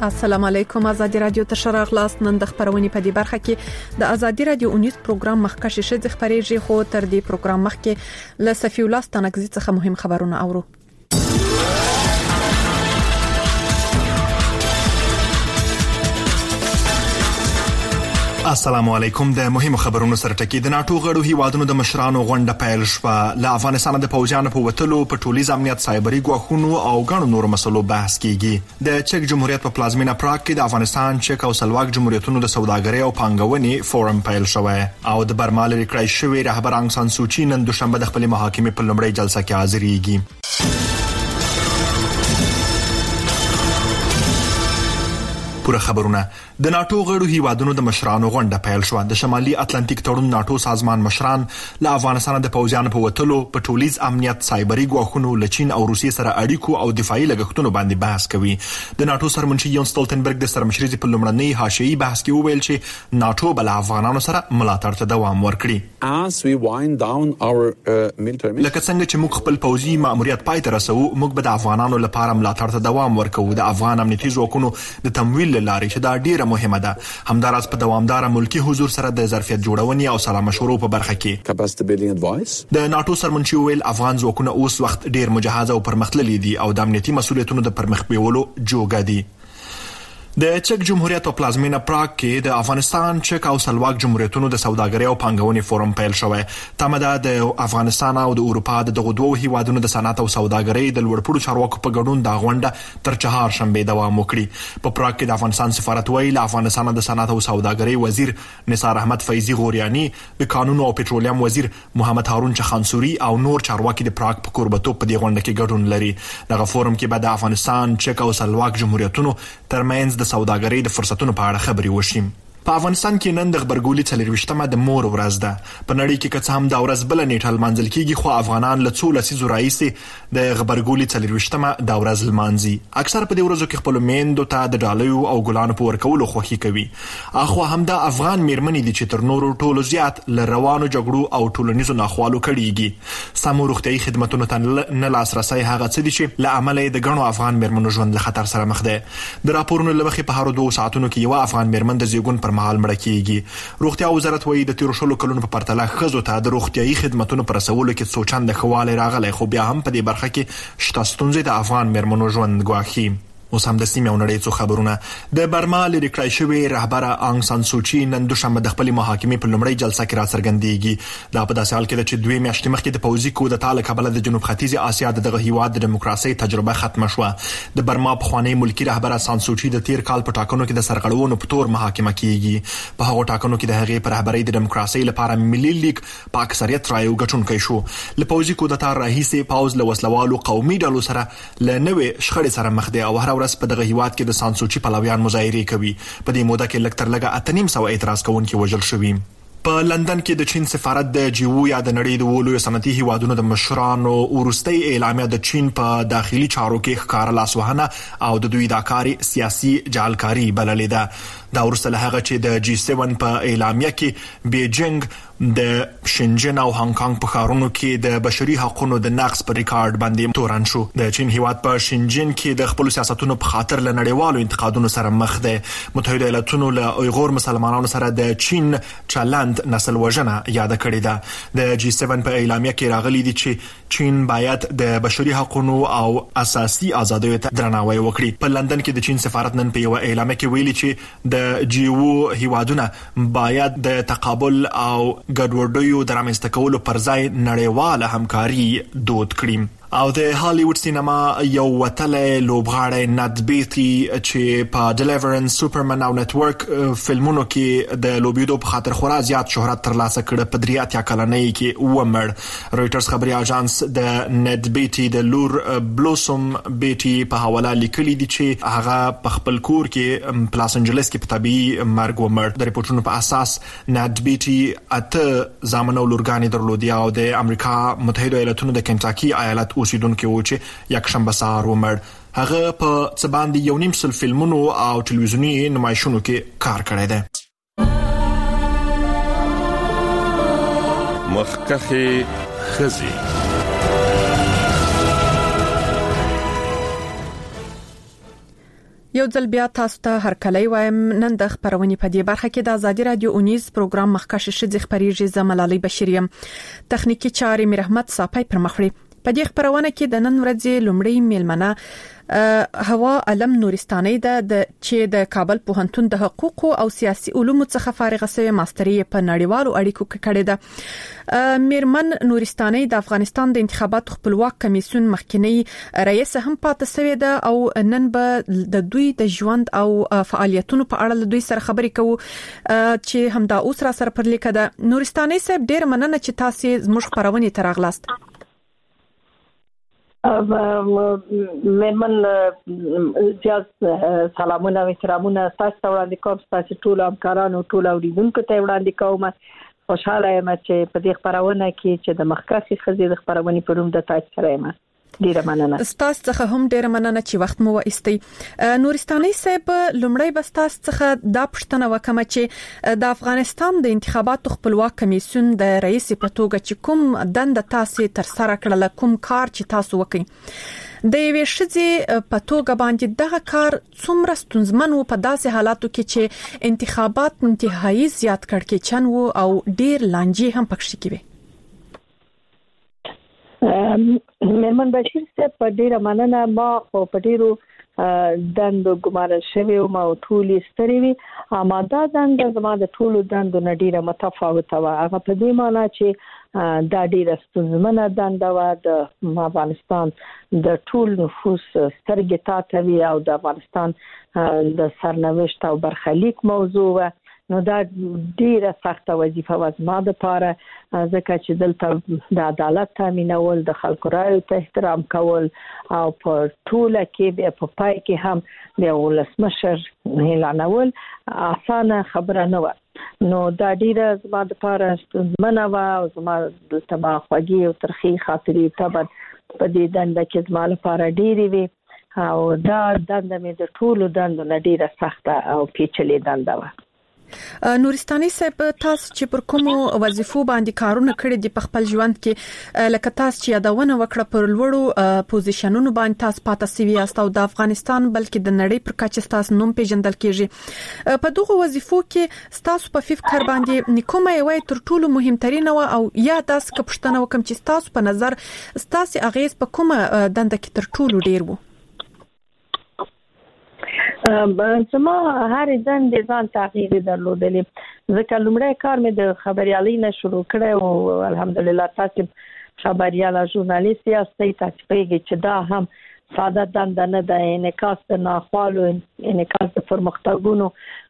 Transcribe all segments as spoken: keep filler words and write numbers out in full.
السلام علیکم. آزادی رادیو ته شراغلاس نن د خبرونې په دې برخه کې د آزادی رادیو اونیز پروګرام مخکښ شې خبرېږي خو تر دې پروګرام مخکې ل صفی الله ستانګزي څخه مهم خبرونه اورو. السلام علیکم. د مهمو خبرونو سره ټکی د ناتو غړو هیوادونو د مشرانو غونډه پیل شوه. له افغانستان د پوځیانو په وټلو په ټولیز امنیت سایبري ګواښونو او غڼو نورو مسلو بحث کیږي. د چک جمهوریت په پلازمینه پراګ کې د افغانستان، چک او سلواک جمهوریتونو د سوداګرۍ او پانګونې فورم پیل شوی او د برما لري کړی شوی رهبر انګ سان سوچي نن دوشنبه د خپل محاکمې په لومړۍ جلسه کې حاضرېږي. پوره خبرونه. د ناتو غړو هیوادونو د مشرانو غونډه پیل شوه. د شمالي اتلانتیک تړون ناتو سازمان مشران له افغانستان د پوځیانو په وټلو په ټولیز امنیت سایبري ګواښونو له چین او روسیې سره اړیکو او دفاعي لګښتونو باندې بحث کوي. د ناتو سرمنشي یون سټولټنبرګ د سرمشرۍ په لومړنۍ حاشیه‌ای بحث کې وویل چې ناتو بل افغانانو سره ملاتړ ته دوام ورکړي. As we wind down our uh, military لکه څنګه چې موږ خپل پوځي ماموریت پای ته رسوو، موږ به د افغانانو لپاره ملاتړ ته دوام ورکوو. د افغان امنیتي ځواکونو د تمویل لارې چې دا ډیره مهمه ده. همداراز په دوامدار ملکی حضور سره د ظرفیت جوړونې او سلا مشورو په برخه کې capacity building advice. د ناتو سرمنشي ویل افغان ځواکونه اوس وخت ډیر مجهز او پرمختللي دي او د امنیتي مسولیتونو د پرمخ بیولو جوګه دي. د چک جمهوریت په پلازمینه پراګ کې د افغانستان، چک او سلواک جمهوریتونو د سوداګرۍ او پانګونې فورم پیل شوی. تمه ده د افغانستان او د اروپا د دغو دوه هیوادونو د صنعت او سوداګرۍ د لوړپوړو چارواکو په ګډون د غونډه تر چهارشنبه دوام وکړي. په پراګ کې د افغانستان سفارت ویل افغانستان د صنعت او سوداګرۍ وزیر نثار احمد فیضی غوریانی، د قانون او پټرولیم وزیر محمد هارون چخانسوري او نور چارواکي د پراګ په کوربتوب په دې غونډه کې ګډون لري. دغه فورم کې به د افغانستان، چک او سلواک جمهوریتونو ترمنځ د سوداګرۍ د فرصتونو په اړه خبرې وشي. په افغانستان کې نن د خبرګولي څلرويشتمه د مور ورځ ده. په نړۍ کې که څه هم دا ورځ بل نیټه لمانځل کیږي، خو افغانان له څو لسیزو راهیسې د خبرګولي څلرويشتمه د ورځ لمانځي. اکثر په دې ورځو کې خپل میندو ته د ډالیو او ګلانو په ورکولو خوښي کوي. اخو هم د افغان میرمنې دي چې تر نورو ټولو زیات ل روانو جګړو او ټولنیزو ناخوالو کړيږي. سمو روغتيایي خدماتو ته نه لاسرسي هغه څه دي چې له عمله د غنو افغان میرمنو ژوند له خطر سره مخ ده. د راپورونو لمخې په هر دوه ساعتونو کې یو افغان میرمن د زیږون پر مهال مړه کیږي. روغتیا وزارت وایي د تیر شلو کلونو په پرتله ښځو ته د روغتيایي خدماتو پر رسولو کې څو چنده خواله راغلی، خو بیا هم په دې برخه کې شته ستونزې د افغان میرمنو ژوند ګواښي. اوس هم د سیمې او نړۍ څخه خبرونه. د برما لري کړی شوی رهبر انګ سان سوچي نن دوشنبه د خپل محاکمې په لومړۍ جلسه کې راڅرګندېږي. دا په داسې حال کې چې دوی میاشتې مخکې د پوځي کودتا له کبله د جنوب ختیځ اسیا دغه هیواد د دیموکراسي تجربه ختمه شوه. د برما په خوانی ملکی رهبر سان سوچي د تیر کال په ټاکنو کې د سرغړونو په تور محاکمه کیږي. په هغو ټاکنو کې د هغې پر رهبرۍ د دیموکراسي لپاره ملي لیگ په اکثریت رایو ګټونکی شو. له پوځي کودتا راهیسې پاوز له وسلوالو قومي ډلو سره له نوې شخړې سره مخ دی او هر ورځ په دغه هیواد کې د سانسوچي پلویان مظاهره کوي. په دې موده کې لکتر لګه اته نیم سو اعتراض کوونکي وژل شوي. په لندن کې د چین سفارت د جیو یا د نړۍ د ولوي صنعتي هیوادونو د مشرانو ورستۍ اعلامیه د چین په داخلي چارو کې ښکار لاسوهنه او د دوی د کاري سیاسي جعلکاری بللې ده. دا ورسته له هغه چې د جی سیون په اعلامیه کې بیجینګ د شنجن او هانګ کانګ په ښارونو کې د بشري حقوقو د نقض پر ریکارډ باندې تورن شو. د چین هیواد په شنجن کې د خپل سیاستونو په خاطر له نړیوالو انتقادونو سره مخ ده. متحده ایالاتونو له اویغور مسلمانانو سره د چین چلند نسل وژنه یاد کړې ده. د جی سیون په اعلامیه کې راغلي دي چې چین باید د بشري حقوقو او اساسي آزادیو ته درناوی وکړي. په لندن کې د چین سفارت نن په یو اعلامیه کې ویلي چې د جیو هیوادونه باید د تقابل او ګډوډیو د رامنځته کولو پر ځای نړیواله همکاري دود کړي. او د هالیوډ سینما یو وتلې لوبغاړی نت بیټي چې په ډیلیورنس، سوپرمن او نتورک فلمونو کې د لوبیدو په خاطر خورا زیات شهرت ترلاسه کړ په درې اتیا کلنۍ کې ومړ. رويټرز خبري اژانس د نت بیټي د لور بلوسم بیټي په حواله لیکلي دي چې هغه په خپل کور کې په لاس انجلس کې په طبيعي مرګ ومړ. د ریپورتونو په اساس نت بیټي اته زامنو لورګانې درلودي او د امریکا متحده ایالاتونو د کنټاکي ایالت اوسیدونکو و چې یک شنبه سهار ومړ. هغه په څه باندې یو نیم سل فلمونو او ټلویزیونی نمایشونو کې کار کړی دی. مخکخي خزي یو ځل بیا تاسو ته هرکلی وایم. نن د خبرونې په دې برخه کې د آزادي رادیو اونیز پروګرام مخکښ شې خبريږي زملالي بشریم تخنیکی چارې مرحمت صافی پر مخړي. په دې خبرونه کې د نن ورځې لومړی میلمنه هوا علم نورستاني ده چې د کابل پوهنتون د حقوق او سیاسي علومو څخه فارغه شوی ماستري په نړیوالو اړیکو کې کړې ده. میرمن نورستاني د افغانستان د انتخاباتو خپلواک کمیسیون مخکنی رئیس هم پاتې شوی ده او نن به د دوی د ژوند او فعالیتونو په اړه دوی سره خبرې کوو چې همدا اوس را سره پر لیکه ده. نورستاني صاحب ډیر مننه چې تاسو زموږ خبرونه تراغلاست. مېرمن زیات سلامونه او احترامونه تاسو ته وړاندې کوم. تاسو ټول همکارانو ټول اوریدونکو ته وړاندې کوم. خوشاله یم چې په دې خبرونه کې چې د مخکښې ښځې د خبرونې په روم د تاسو سره یم. ډیره مننه. تاسو څخه هم ډیره مننه چې وخت مو واستي. نورستاني صاحب لومړی بس تاسو څخه دا پوښتنه وکم چې د افغانستان د انتخاباتو خپلواک کمیسیون د رئیس په توګه چې کوم دند تاسو تر سره کړل کوم کار چې تاسو وکړي د یوې شذې په توګه باندې دغه کار څومره ستونزمن وو په داسې حالاتو کې چې انتخابات انتهایی زیات کړکېچن وو او ډیر لانجې هم پکښې کې وي. مېرمن بشیر صاحب په ډیره مننه. ما خو په ډیرو دندو ګمارل شوی او ما ټولې ستړي وي. ما دا دند زما د ټولو دندو نه ډیره متفاوته و. هغه په دې معنی چې دا ډیره ستونزمنه دنده و. د افغانستان د ټول نفوس سترګې تاته وي او د افغانستان د سرنوشت او برخلیک موضوع و. نو دا ډیره سخته وظیفه و زما لپاره ځکه چې دلته د عدالت تامینول د خلکو رایو ته احترام کول او په ټوله کې په پای کې هم د ولسمشر اعلانول اسانه خبره نه و. نو دا ډیره زما لپاره ستونزمنه و او زما د تبا خوږی او ترخی خاطرې تبر په دې دنده کې زما لپاره ډیره وی او دا دنده مې د ټولو دندو نه ډیره سخته او پیچلې دنده و. نورستاني صاحب تاسو چې پر کوم وظیفو باندې کارونه کړی دي په خپل ژوند کې لکه تاسو چې یادونه وکړه پر لوړو پوزیشنونو باندې تاسو پاتې سوي یاست او د افغانستان بلکې د نړۍ پر کچه تاسو نوم پیژندل کیږي. په دغه وظیفو کې تاسو په فکر باندې نکومه یوه تر ټولو مهمترینه او یا تاسو که پښتنه وکم چې تاسو په نظر تاسو اغیز په کومه دنده کې تر ټولو ډیر وو؟ زما هر دند ځان تغییر درلودلی. ځکه لومړی کار مې د خبريالۍ نه شروع کړی او الحمدلله تاسو خبرياله ژورنالیست یاستئ. تاسو پیږئ چې دا هم ساده دند نه ده. انعکاس د ناخوالو انعکاس د پرمختګونو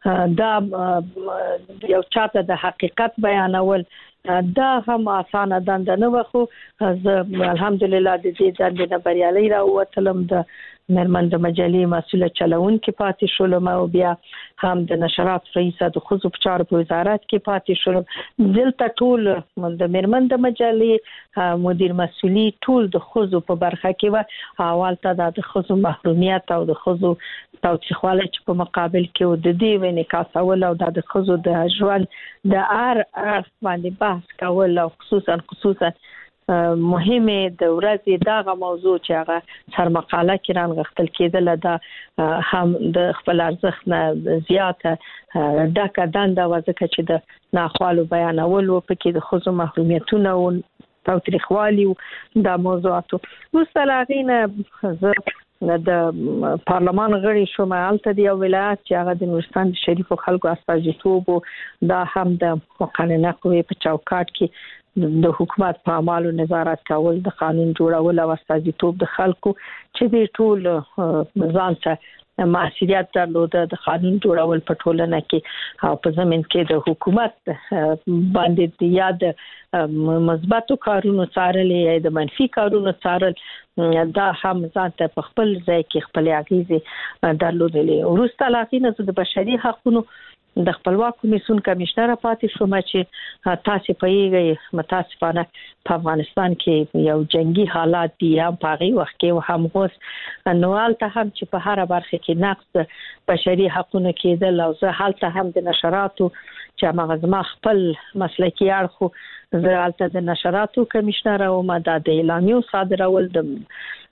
دا یو چاته د حقیقت بیانول دا هم اسانه دند نه و. خو الحمدلله د دې دند نه بریالي راووتلم. د مېرمن د مجلې مسؤله چلونکي پاتې شولم او بیا هم د نشرات رئیس د خصوصي چارو په وزارت کې پاتې شولم. دلته ټول د مېرمن د مجلې مدیر مسؤلی ټول د خصوصي په برخه کې و. اول ته د خصوصي محرومیت او د خصوصي تاوتریخوالی چې په مقابل کې د دې ونې کاسول او د خصوصي د ژوند د ار باندې بحث کول او خصوصا خصوصا مهمه د ورځې دغه موضوع چې هغه سرمقاله کې رانغښتل کېدل دا هم د خپل ارزښت نه زیاته ډکه دنده و. ځکه چې د ناخوالو بیانول او پکې د خصوصي محرومیتونو او تاوتریخوالي دا موضوعاتو وسلاغینه زه د پارلمان غړي شوم. هلته د یو ولایت چې هغه د نورستان د شریفو خلکو استازیتوب دا هم د مقننه قوې په چوکاټ کې د حکومت په اعمالو نظارت کول د قانون جوړول او استازیتوب د خلکو چې د ټول ځان ته مسؤلیت درلوده د قانون جوړول په ټولنه کې او په زمين کې د حکومت باندې د یاد مثبتو کارونو څارل یا د منفي کارونو څارل دا هم ځان ته په خپل ځای کې خپل اغیزه درلودلې. ورسته لاغینه د بشري حقوقو د خپلواک کمیسیون کمشنر پاتې شوم چې تاسو په یوه متاسفانه په افغانستان کې یو جنگي حالات دي هم په هغه وخت کې هم غوس نوال ته هم چې په هر برخه کې نقص بشري حقوقو کېدل او زه حالته هم د نشراتو چې مغزما خپل مسلکي اړخو زه حالته د نشراتو کمشنر او ما د اعلامیو صادرول د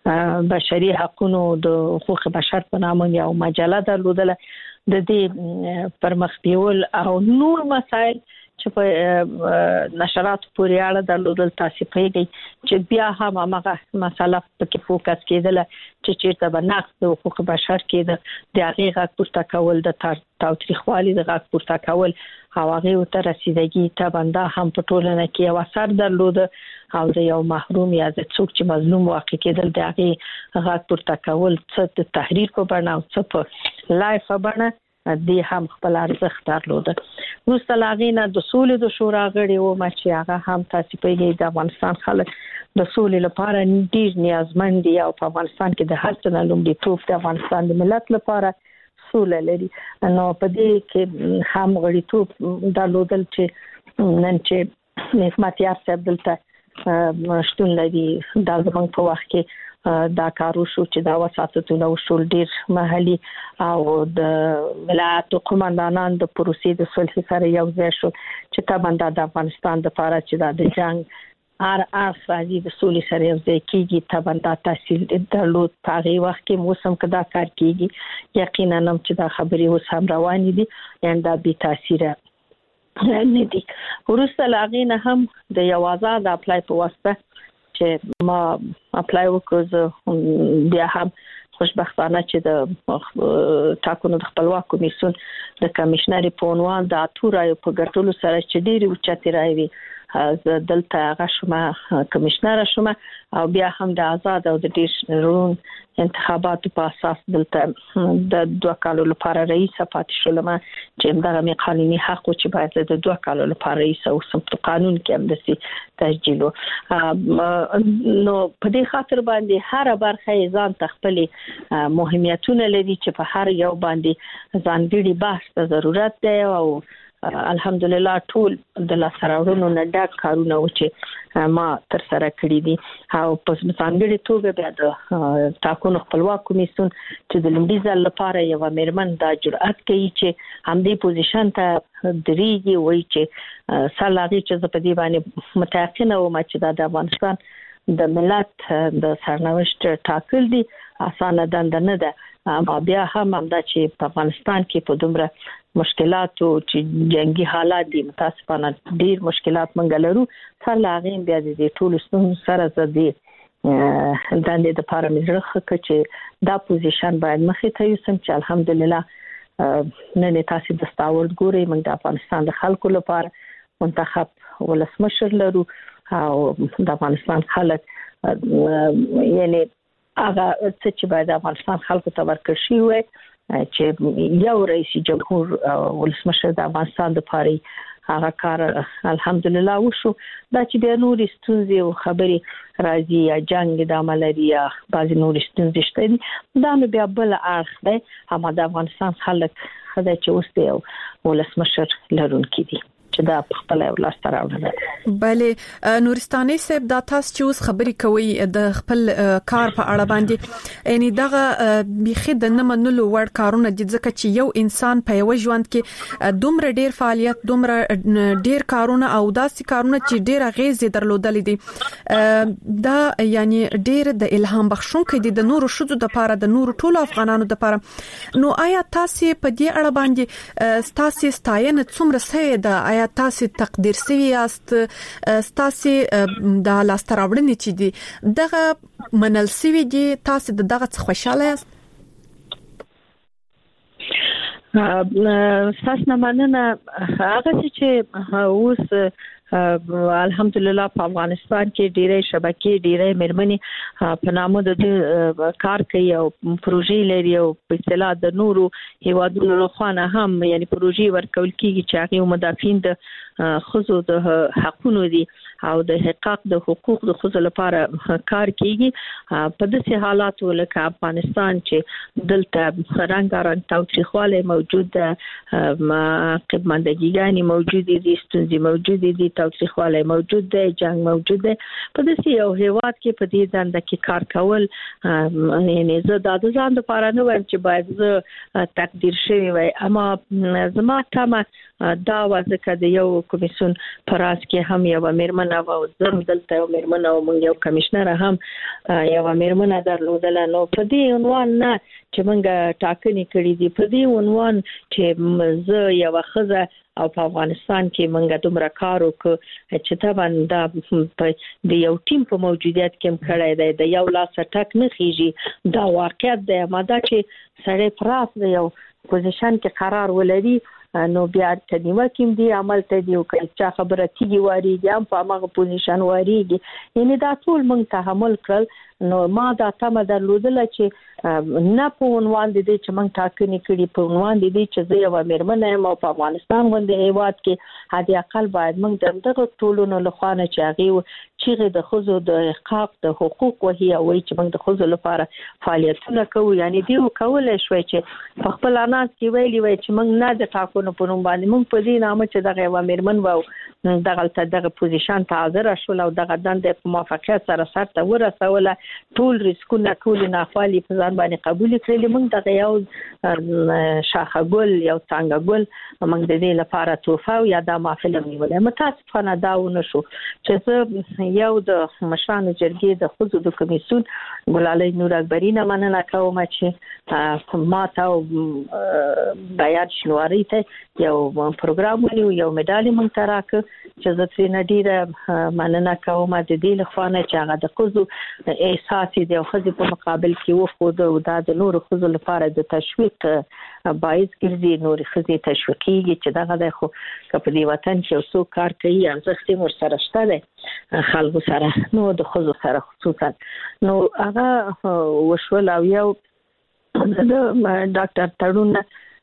بشري حقوقو د حقوق بشر په نامه یو مجله درلودله د دې پرمخ بیول او نور مسائل چې په نشرات پورې اړه درلودل تاسو پیږي چې بیا هم هغه مسله په کې فوکس کېدل چې چیرته به نقص د حقوق بشر کېده د هغه غږ پورته کول د تاوتریخوالي د غږ پورته کول او هغه ته رسیدګي ته بنده هم په ټولنه کې یو اثر درلود او د یو محروم یا د څوک چې مظلوم واقع کېدل د هغه غږ پورته کول څه د تحریر په بڼه او څه په لایف په بڼه دې هم خپل ارزښت درلود. وروسته لاغینه د سولې د شورا غړي او چې هغه هم تاسو پیږي د افغانستان خلک د سولې لپاره ډیر نیازمند دي او په افغانستان کې د هر څه لومړی توپ د افغانستان د ملت لپاره سوله لري. نو په دې کې هم غړي توپ درلودل چې نن چې نعمت یار صاحب دلته شتون لري د زمنګ په وخت کې دا کارو شو چې دا وساتونه وشول ډیر محلي او د ولایت قومندانان د پروسې د صلح سره یو ځای شو چې تاباندا د افغانستان د لپاره چې د جنگ ار ار راځي د سولې سره یو ځای کیږي تاباندا تحصیل درلود په هغه وخت کې موسم کدا کار کیږي یقینا هم چې دا خبري اوس هم روان دي یعنی دا به تاثیر نه دي. ورسته لاغینه هم د یو آزاد اپلای په واسطه چې ما اپلای وکړ بیا هم خوشبختانه چې د ټاکنو د خپلواک کمیسیون د کمشنر په عنوان د اتورای په ګټلو سره چې ډېری اوچتي راوي دلته هغه شومه کمشنر شومه او بیا هم د آزاد او د ډیرون انتخاباتو په اساس دلته د دوه کالو لپاره رئیس پاتې شولم چې دغه می قانوني حق چې باید د دوه کالو لپاره رئیس او سمت قانون کې هم دسي تسجیل نو په دې خاطر باندې هر برخه ځان تخپلې مهمتونه لري چې په هر یو باندې ځانګړي بحث ته ضرورت دی او الحمدلله ټول د لاسراوړونو نه ډک کارونه و چې ما تر سره کړی دي او په ځانګړي توګه بیا د ټاکنو خپلواک کمیسیون چې د لومړي ځل لپاره یو مېرمن دا جرأت کوي چې همدې پوزیشن ته درېږي وایي چې سلاغي چې په دې باندې متأکد وم چې د افغانستان د ملت د سرنوشت ټاکل دي اسانه دند نه ده بیا هم همدا چې په افغانستان کې په دومره مشکلاتو چې جنگي حالات دي متاسفانه ډیر مشکلات منګ لرو سره لاغین بیا د ټولو ستونزو سره زدي د دې لپاره مزرخه چې دا پوزیشن باید مخې ته یوسم چې الحمدلله نن تاسو د ستاورد ګوري موږ د افغانستان د خلکو لپاره منتخب ولسمشر لرو او د افغانستان خلک یعنی هغه چې باید د افغانستان خلکو ته ورکړ شي وي چې یو رئیس جمهور ولسمشر د افغانستان د پاره هغه کار الحمدلله وشو دا چې د نوري ستونزې او خبري راځي یا جنگ د عملي یا بعضی نوري ستونزې شته دا نو بیا بل اړخ دی هم د افغانستان خلک خدای چې اوس دی ولسمشر لرونکي دي چې دا په خپل ولاس راوړل. بله نورستاني صاحب دا تاسو چې اوس خبري کوي د خپل کار په اړه باندې یعنی دغه بيخي د نمنلو ور کارونه د ځکه چې یو انسان په یو ژوند کې دومره ډیر فعالیت دومره ډیر کارونه او داسې کارونه چې ډیر غیزه درلودل دي دا یعنی ډیر د الهام بخښونکي دي د نورو شذو د لپاره د نورو ټولو افغانانو د لپاره نو آیا تاسو په دې اړه باندې تاسو ستاینه څومره سي د آیا تاسو تقدیر سوي یاست تاسو د لاستراوړنې چې دي دغه منل سوي دي تاسو دغه څه خوشاله یاست؟ تاسو نه مننه هغه چې اوس الحمدلله په افغانستان کې ډېرې شبکې ډېرې مېرمنې په نامه د کار کوي او پروژې لري او په اصطلاح د نورو هیوادونو لخوا هم یعنی پروژې ورکول کیږي چې هغه مدافعین د خزو د حقوقو دي او د حقوق د حقوق د خزو لپاره کار کیږي په داسې حالاتو لکه افغانستان چې دلته رنګارنګ تاوتریخواله موجود ده قبمندګیګانی موجود دي ستونزې موجود دي تاوتریخواله موجود دی، جنگ موجود دی. په دې یو هیواد کې په دې ځان د کې کار کول یعنی زه د ځان لپاره نه وایم چې باید زه تقدیر شوی وای، اما زما تمه دا وځکه د یو کمیسیون پراس کې هم یو میرمن او زم دلته یو میرمن او موږ یو کمشنر هم یو میرمن درلودل. نو په دې عنوان نه چې موږ ټاکنې کړې دي، په دې عنوان چې زه یو خزه او په افغانستان کې موږ دومره کار وکړو چې طبعا دا د یو ټیم په موجودیت کې هم کړی دی، د یو لاس ټک نه خېږي، دا واقعیت دی. ماده چې سړی پراس د یو پوزیشن کې قرار ولري نو بیا تنیمه کوم دی عمل ته دی او چې خبره تیږي واریږي هم په هغه پوزیشن واریږي، یعنی دا ټول موږ تحمل کړل. نو ما دا تمه درلودله چې نه په عنوان دي چې موږ ټاکنې کړي، په عنوان دي چې زه یو میرمن یم او په افغانستان باندې هیواد کې هدي اقل باید موږ دغه ټولونو لخوانه چې هغه چې د خزو د حقوق د حقوق وهي او چې موږ د خزو لپاره فعالیتونه کوو، یعنی دی کولای شوی چې په خپل اناس کې ویلي وای چې موږ نه د ټاکنو په نوم باندې موږ په دې نامه چې دغه یو میرمن وو دغه ته دغه پوزیشن ته حاضر شول او دغه دنده په موافقت سره سرته ورسوله، ټول ریسکونه ټول ناخوالي په ځان باندې قبول کړل. موږ دغه یو شاخه ګل یو څنګه ګل موږ د دې لپاره توفه او یا د محفل نیولې. متاسفانه دا ونه شو چې زه یو د مشرانو جرګې د خزو د کمیسیون ګلالۍ نور اکبری نه مننه کوم چې ما ته بیان شنواری ته یو پروګرام ونیو، یو مډال مونږ ته راکړ چې زه ترې ډیره مننه کوم د دې لخوانه چې هغه د خزو احساس دی او خزو په مقابل کې وخود او د نور خزو لپاره د تشویق باعث ګرځي، نور خزو تشویقي چې دغه د خو په دې وطن کې څو کار کوي ارزښت مر سره شته دی خلکو سره، نو د خزو سره خصوصا نو هغه وشول. او یو د ډاکټر تړون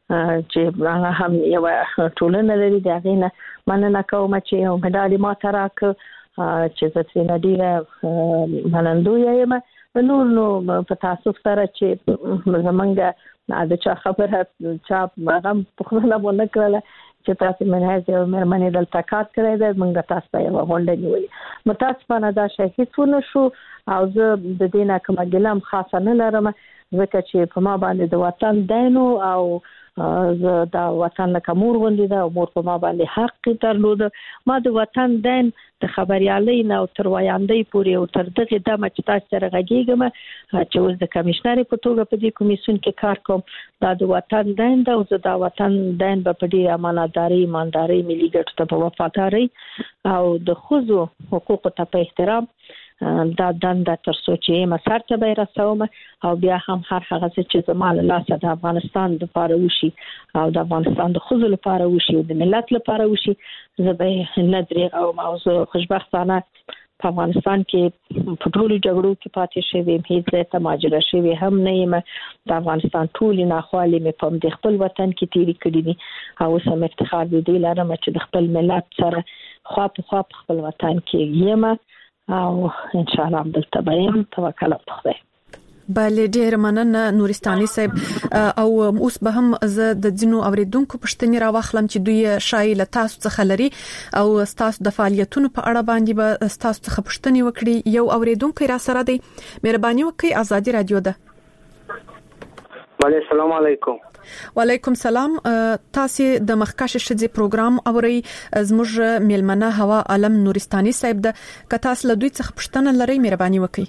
چې هغه هم یو ټولنه لري، د هغه نه مننه کوم چې یو مډال ما ته راکړ چې زه ترې ډیره منندویه یم. نور نو په تاسو سره چې زمونږ د چا خبره چا هغه پوښتنه ونه کړله چې تاسو منځ یو مېرمنې دلته کار کړی دی، موږ تاسو ته یوه غونډه نیولې. متاسفانه دا شی هیڅ ونه شو او زه د دې نه کومه ګیله هم خاصه نه لرم، ځکه چې په ما باندې د وطن دین او زه د وطن لکه مور غوندې ده او مور په ما باندې حق درلود. ما د وطن دین د خبريالۍ نه او تر وایاندۍ پورې او تر دغه دمه چې تاسو سره غږیږم چې اوس د کمشنر په توګه په دې کمیسیون کې کار کوم، دا د وطن دین ده او زه د وطن دین په ډېره امانتداري ایمانداري ملي ګټو ته په وفاداري او د خزو حقوقو ته په احترام دا دنده تر څو چې مسار ته به رسوم او بیا هم هر هغه چې زما له لاسه د افغانستان لپاره وشي او د افغانستان د خزو لپاره وشي او د ملت لپاره وشي، زه به نه درېږم او موضوع خوشبختانه په افغانستان کې په ټولو جګړو کې پاتې شوی یم، هیڅ ځای ته ماجره شوی هم نه یم. د افغانستان ټولې ناخوالې مې په د خپل وطن کې تیرې کړې دي او اوس هم افتخار د دې لرم چې د خپل ملت سره خوا په خوا په خپل وطن کې یم او ان شاء الله دلته به يم. توکل په خدای. بله ډیر مننه نورستاني صاحب. او اوس به هم زه د ځینو اوریدونکو پښتني راوخلم چې دوی شای له تاسو څخه لري او تاسو د فعالیتونو په اړه باندې به تاسو څخه پښتني وکړي. یو اوریدونکو را سره دی، مهرباني وکړئ، آزادي رادیو ده. بله السلام علیکم. وعلیکم سلام. تاسو د مخکښ شذې پروګرام اوري، زموږ میلمنه هوا عالم نورستاني صاحب ده. که تاسو له دوی څخه پښتنه لري مهرباني وکړئ.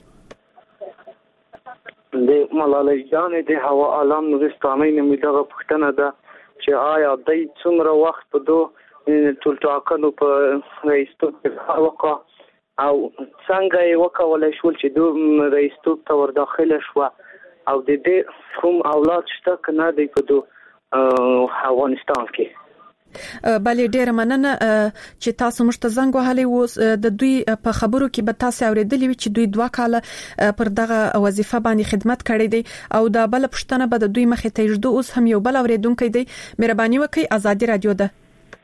د ملالۍ جانې د هوا عالم نورستاني نومې دغه پښتنه ده چې آیا د څومره وخت په دو ټول ټاکنو په رئیستوب کې وکړه او څنګه یې وکولای شول چې دو رئیستوب ته ور داخله شو او د دې کوم اولاد شته کنه د په افغانستان کې. بله ډیره مننه چې تاسو موږ ته زنګ وهلی وو. د دوی په خبرو کې به تاسو اوریدلی وي چې دوی دوه کاله پر دغه وظیفه باندې خدمت کړی دی او دا بل پښتنه به د دوی مخې ته یږدو. اوس هم یو بل اوریدونکو دی، مهرباني وکړئ، آزادي رادیو ده.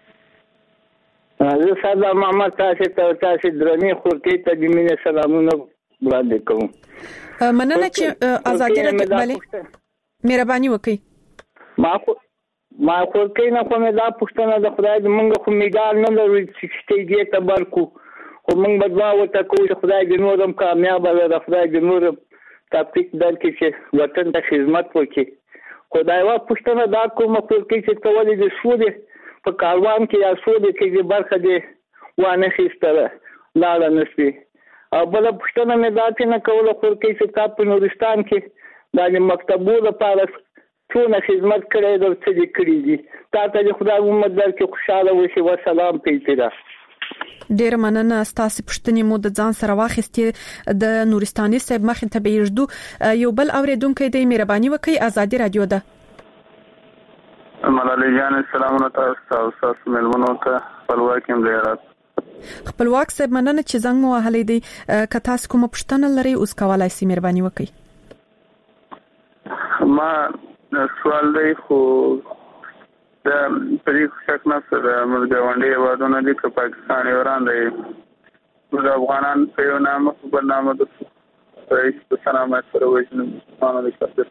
زه ساده محمد تاسو ته تاسو درنې خورتي ته د مینې سلامونه وړاندې کوم. مننه چې آزادي رادیو بله مهرباني وکړئ. ما خو ما خورکې نه کومه دا پښتنه د خدای د منګه خو میډال نه لري چې دې ته برکو خو موږ بدوا وته کوو خدای دې نورم کامیاب وي خدای دې نورم تاپیک درکې چې وطن ته خدمت وکړي خدای وا پښتنه دا کومه خورکې چې تولې د شو دې په کاروان کې یا شو دې کې برخه دې وانه خېستره لاړه نشي او بل پښتنه مې دا چې نه کوله خورکې چې تاسو په نورستان کې د مکتبو لپاره څونه خدمت کړی د څه دي کړی دي تاسو د خدای امید درکې خوشاله وشي و سلام پیتره ډیر مننه ستاسو پښتنې مو د ځان سره واخیستې د نورستاني صاحب مخې ته بیرجدو یو بل اوریدونکو د مهرباني وکي ازادي رادیو ده ملالۍ جان السلام علیکم تاسو ملمنو ته خپلواکي مليارات خپلواک صاحب مننه چې زنګ مو وهلې دي که تاسو کوم پښتنه لري اوس کولای شئ مهرباني وکي ما سوال دی خو د پرې شک نه سره موږ غونډې وادونه دي چې پاکستان ایران دی موږ افغانان په یو نامه په برنامه د رئیس په سلامه سره وژنو مانو لیکل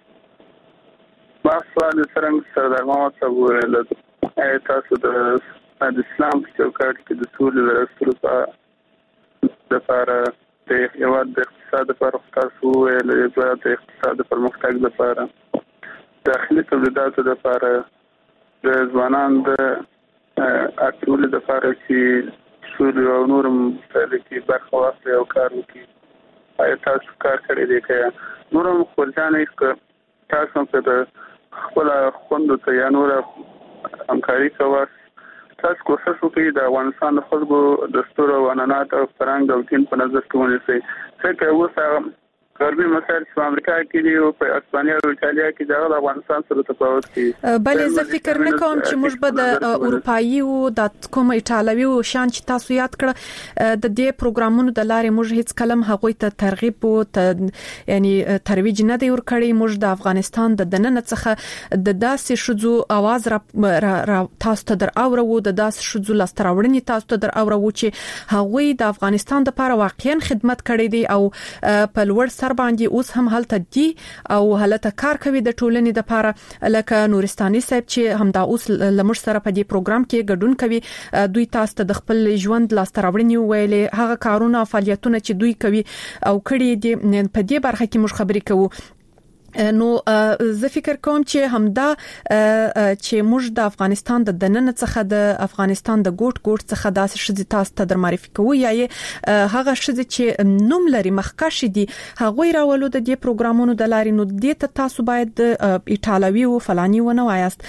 ما سوال څنګه سره د محمد ابو له تاسو د اسلام په چوکاټ کې د ټول رسول په د لپاره د یو د اقتصاد لپاره تاسو له د اقتصاد پرمختګ لپاره داخلي تولیداتو لپاره د ځوانان د اټول د لپاره چې ټول او نور مختلفي برخه واخلي او کار وکړي آیا تاسو کار کړی دی که نور خپلځان یې تاسو په خپل خوندو ته یا نور همکاري کوي تاسو کوشش وکړئ د افغانستان خلکو دستور او عنعنات او فرهنګ او دین په نظر کې ونیسئ ځکه اوس غربي مسایل په امریکا کې دي او په اسپانیا او ایتالیا کې د افغانستان سره تفاوت کوي بلې زه فکر نه کوم چې موږ به د اروپאי او د کوم ایتالوي او شان چې تاسو یاد کړ د دې پروګرامونو د لارې موږ هیڅ کلم هغوی ته ترغیب او یعنی ترویج نه دی ورکړی موږ د افغانستان د دننه څخه د داسې شذو आवाज را تاسو ته در اورو د داسې شذو لاستراوړنې تاسو ته در اورو چې هغوی د افغانستان لپاره واقعا خدمت کړی دی او په لوړ سر باندې اوس هم هلته دي او هلته کار کوي د ټولنې د لپاره لکه نورستاني صاحب چې همدا اوس لمر سره په دې پروګرام کې ګډون کوي دوی تاسو ته د خپل ژوند لاستراوړنې ویلې هغه کارونه او فعالیتونه چې دوی کوي او کړي دي په دې برخه کې موږ خبرې کوو نو زه فکر کوم چې همدا چې موږ د افغانستان د دننه څخه د افغانستان د ګوټ ګوټ څخه داسې شذ تاسو ته در معرفي کوو یا هغه شذ چې نوم لري مخکښ دي هغه راولو د دې پروګرامونو د لارې نو د ته تاسو باید د ایتالوي او فلاني ونه وایاست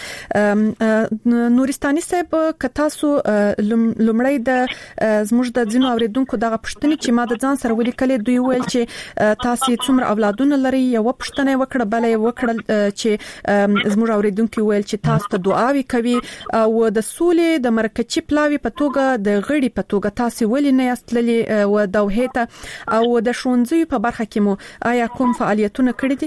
نورستاني صاحب ک تاسو لمړی د زموږ د ځینو اوریدونکو دغه پښتني چې ما د ځان سره ولیکلې دوی ویل چې تاسو څومره اولادونه لري یو پښتنه وکړه بلې وکړل چې زموږ اوریدونکو ویل چې تاسو ته دعاوي کوي او د سولې د مرکچی پلاوي په توګه د غړي په توګه تاسو ولې نه یاستلې و دوه ته او د شونځي په برخه کې مو آیا کوم فعالیتونه کړی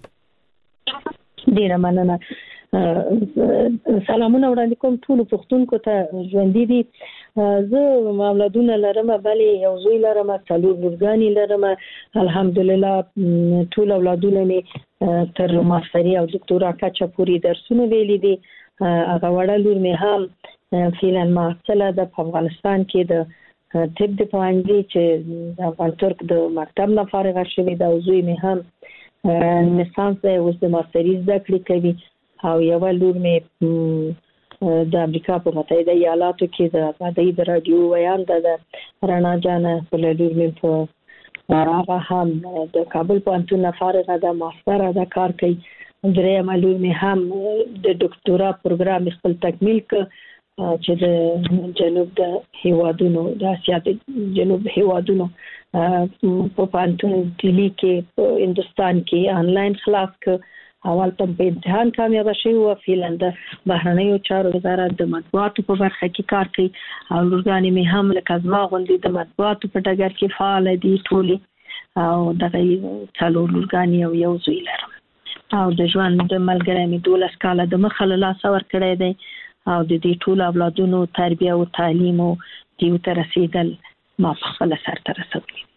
دي ډیره مننه سلامونه وړاندې کوم ټول پښتونکو ته ژوند دي زه اولادونه لرم بلې یو زوی لرم څلور لورګانی لرم الحمدلله ټول اولادونه مې تر ماستری او دکتورا کچا پوری درسونه ویلي دي هغه وړه لور مې هم فعلا معسله د افغانستان کې د طب د پوهنځي چې د افغان ترک د مکتب نه فارغه شوې ده او زوی مې هم لیسانس دی اوس د ماستری زده کړې کوي او یو لور مې د امریکا په متحده ایالاتو کې د آزادۍ د رادیو ویان د رڼا جان په لور مې په هغه هم د کابل پوهنتون فارغه ده ماستر ده کار کوي درې لور مې هم د ډاکټورا پروګرام خپل تکمیل ک چې د جنوب د هیوادونو د اسیا د جنوب هیوادونو په پوهنتون دلی کې په هندستان کې آنلاین خلاص ک اول ته په امتحان کامیاب شي او فعلا د بهرنیو چارو وزارت د مطبوعاتو په برخه کې کار کوي او لورګانی مې هم لکه ازما غونډې د مطبوعاتو په ډګر کې فعال دي ټولي او دغه څلور لورګانی او یو زوی لرم او د ژوند د ملګری مې دولس کاله د مخه لا څور کړی دی او د دې ټول اولادونو تربیه او تعلیم او دیو ته رسیدل ما په خپل سر ته رسولي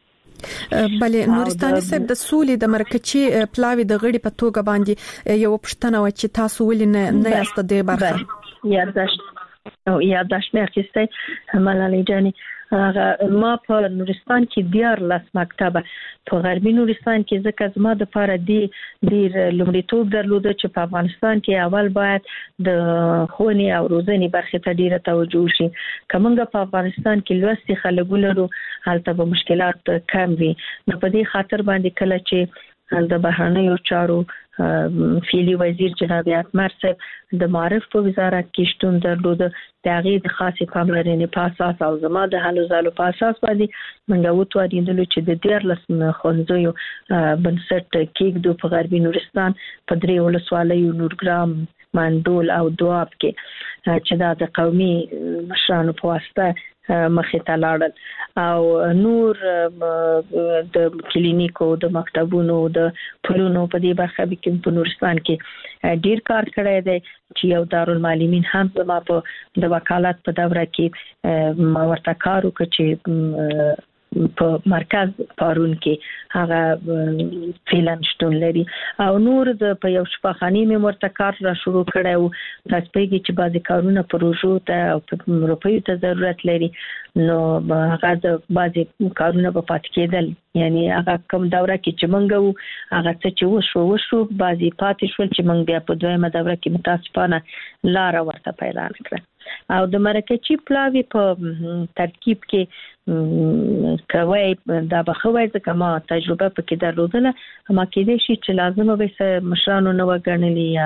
بلې نورستاني صاحب د سولې د مرکچي پلاوی د غړي په توګه باندې یو پښتنه و چې تاسو ولې نه یاست د برخه یادداشت او یادداشت مې اخیسته ملالۍ جاني ما په نورستان کې دیار لاس مکتبه په غربي نورستان کې ځکه زما د پاره دی ډیر لومړیتوب درلوده چې په افغانستان کې اول باید د خوني او روزنی برخې ته ډیره توجه شي کومه په افغانستان کې لوستي خلک ولرو هلته به مشکلات کم وي نو په دې خاطر باندې کله چې د بهرنیو چارو فعلی وزیر جناب اتمر صاحب د معرف په وزارت کې شتون درلوده د هغه د خاصې پاملرنې په اساس او زما د حلو زالو په اساس باندې موږ وتوانیدلو چې د دیارلس خونځیو بنسټ کېږدو په غربي نورستان په درې ولسوالیو نورګرام مندول او دواب کې چې دا د قومي مشرانو په واسطه مخې ته لاړل او نور د کلینیکو د مکتبونو د پلونو په دې برخه کې په نورستان کې ډیر کار کړی دی چې یو دارالمعلمین هم زما په د وکالت په دوره کې ما ورته کار وکړ چې په مرکز پارون کې هغه فعلن شتون لري او نور د په یو شفاخاني مې ورته کار را شروع کړو تاسو پیږي چې بعضی کارونه پروژو ته او په روپیو ته ضرورت لري نو هغه د بعضی کارونه په پات کېدل یعنی هغه کوم دوره کې چې مونږ هغه څه چې وشو وشو بعضی پاتې شول چې مونږ بیا په دویمه دوره کې متاسفانه لار ورته پیدا کړه او د مرکچی پلاوی په ترکیب کې کوي دا بخوي ځکه ما تجربه پکې درلودله ما کې دې شي چې لازمه به مشرانو نو وګڼلې یا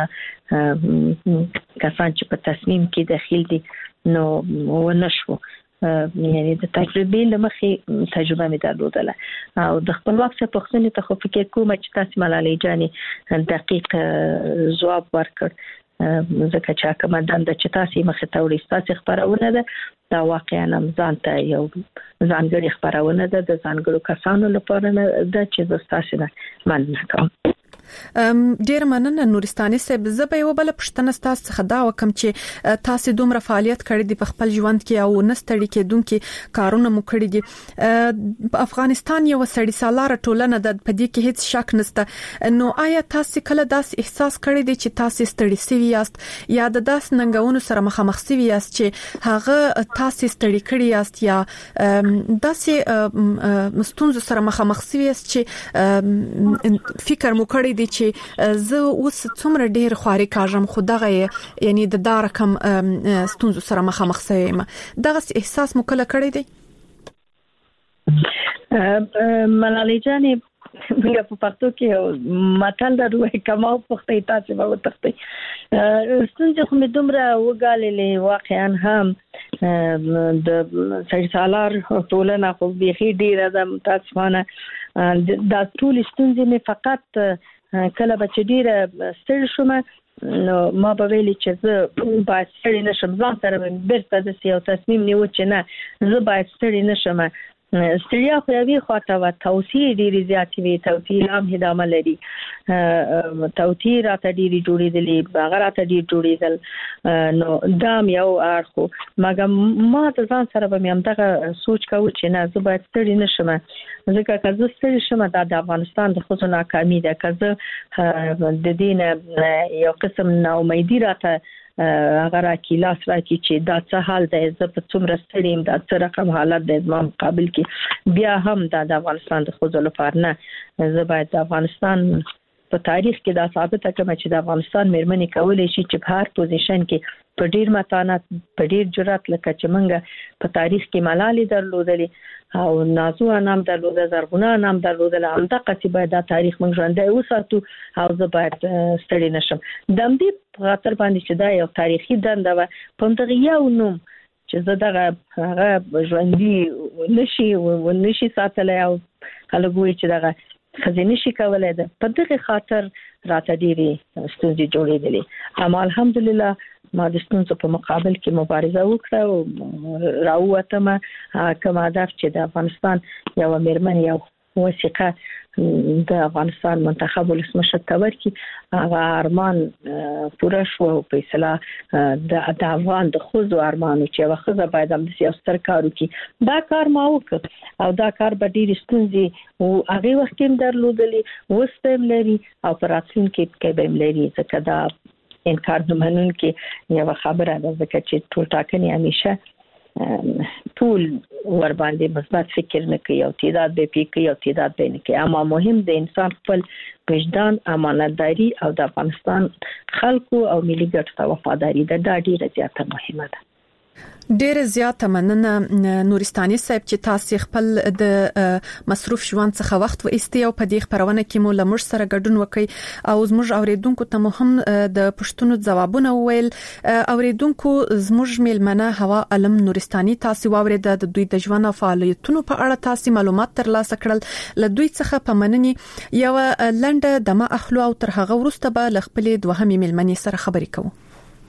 کسان چې په تصمیم کې داخل دي نو ونشو یعنی د تجربې لمخې تجربه مې درلودله او د خپلواک څخه پښتنې ته خو فکر کوم چې تاسو ملالۍ جاني دقیق ځواب ورکړ ځکه چې کومه دنده چې تاسو مخې ته وړي تاسو خبرونه ده دا واقعا ځان ته یو ځانګړي خبرونه ده د ځانګړو کسانو لپاره ده چې تاسو نه مننه کوم ډیر مننه نورستاني صاحب زه به یو بل پښتنه تاسو څخه دا وکم چې تاسو دومره فعالیت کړی دی په خپل ژوند کې او نستړی کېدونکو کارونه مو کړی دي په افغانستان یو سړی سالاره ټولنه د پدې کې هیڅ شک نشته نو آیا تاسو کله داس احساس کړی دی چې تاسو ستړي سوي یاست یا د داس ننګونو سره مخامخ سوي یاست چې هغه تاسو ستړي کړی یاست یا داسې مستونزو سره مخامخ سوي یاست چې فکر مو کړی دی چې زه اوس څومره ډیر خواري کاږم خو دغه یعنی د دار کم ستونزو سره مخامخ سوم دغه احساس مو کله کړی دی ملالۍ جاني موږ په پښتو کې متل درو کما پختې تاسو به وتختې ستونزې خو مې دومره وګاللې واقعا هم د سړي سالار ټولنه خو بيخي ډیره د متاسفانه دا ټول ستونزې مې فقط کله بچ ډیره ستړي شوم نو ما به ویلي چې زه باید ستړي نشم ځان سره بیرته د یو تصمیم نیو چې نه زه باید ستړي نشم ستړیا خو یوې خواته و توصیه ډیرې زیاتې وي توصیه هم هدامه لري توصیه راته ډیرې جوړېدلې باغ راته ډیر جوړېدل نو دام یو اړخو مګر ما د ځان سره به مې همدغه سوچ کاوه چې نه زه باید ستړي نشم ځکه که زه ستړي شم دا د افغانستان د ښځو ناکامي ده که زه د دې نه یو قسم ناامیدي راته هغه راکې لاس راکې چې دا څه حال دی زه په څومره ستړي یم دا څه رقم حالت دی زما مقابل کې بیا هم دا د افغانستان د ښځو لپاره نه زه باید د افغانستان په تاریخ کې دا ثابته کړم چې د افغانستان مېرمنې کولی شي چې په هر پوزیشن کې په ډیر متانت په ډیر جرأت لکه چې موږ په تاریخ کې ملالۍ درلودلې او نازو انام درلوده زرغونه انام درلوده همدغه چې باید دا تاریخ موږ ژوندی وساتو او زه باید ستړي نشم د دې په خاطر باندې چې دا یو تاریخي دنده و په دغه یو نوم چې زه دغه هغه ژوندۍ نشي و نشي ساتلای او خلک وایي چې دغه خزینه شي کولای ده په دغه خاطر راته ډېری ستونزې جوړېدلې اما الحمدلله ما د ستونزو په مقابل کې مبارزه وکړه او راووتم کوم هدف چې د افغانستان یو مېرمن یو وثیقه د افغانستان منتخب ولسمشر تور کی هغه ارمان پوره شو په اصطلاح د افغان د خوځو ارمان چې واخزه باید هم د سیاست کارو کی دا کار ما وکړ او دا کار به ډیر ستونزې او هغه وخت هم درلودلی وستم لري او پراتین کې کې به لري ځکه دا انکار نه منون کې یو خبره ده ځکه چې ټول ټاکنې همیشه ټول ور باندې مثبت فکر نه کوي او تعداد به پی کوي او تعداد به نه کوي اما مهم د انسان خپل وجدان امانتداري او د افغانستان خلکو او ملي ګټو ته وفاداري ده دا ډیره زیاته مهمه ده. ډیره زیاته مننه نورستاني صاحب چې تاسو خپل د مصروف ژوند څخه وخت و ایستي او په دې خبرونه کې مو لمر سره ګډون وکړي او زموږ اوریدونکو ته مهم د پښتون ځوابونه ویل. اوریدونکو زموږ میلمنه هوا علم نورستاني تاسو واورید د دوی د ژوند او فعالیتونو په اړه تاسو معلومات ترلاسه کړل ل دوی څخه په مننې یو لنډه دمه اخلو او تر هغه وروسته به ل خپل دوهمې میلمنې سره خبرې کوو.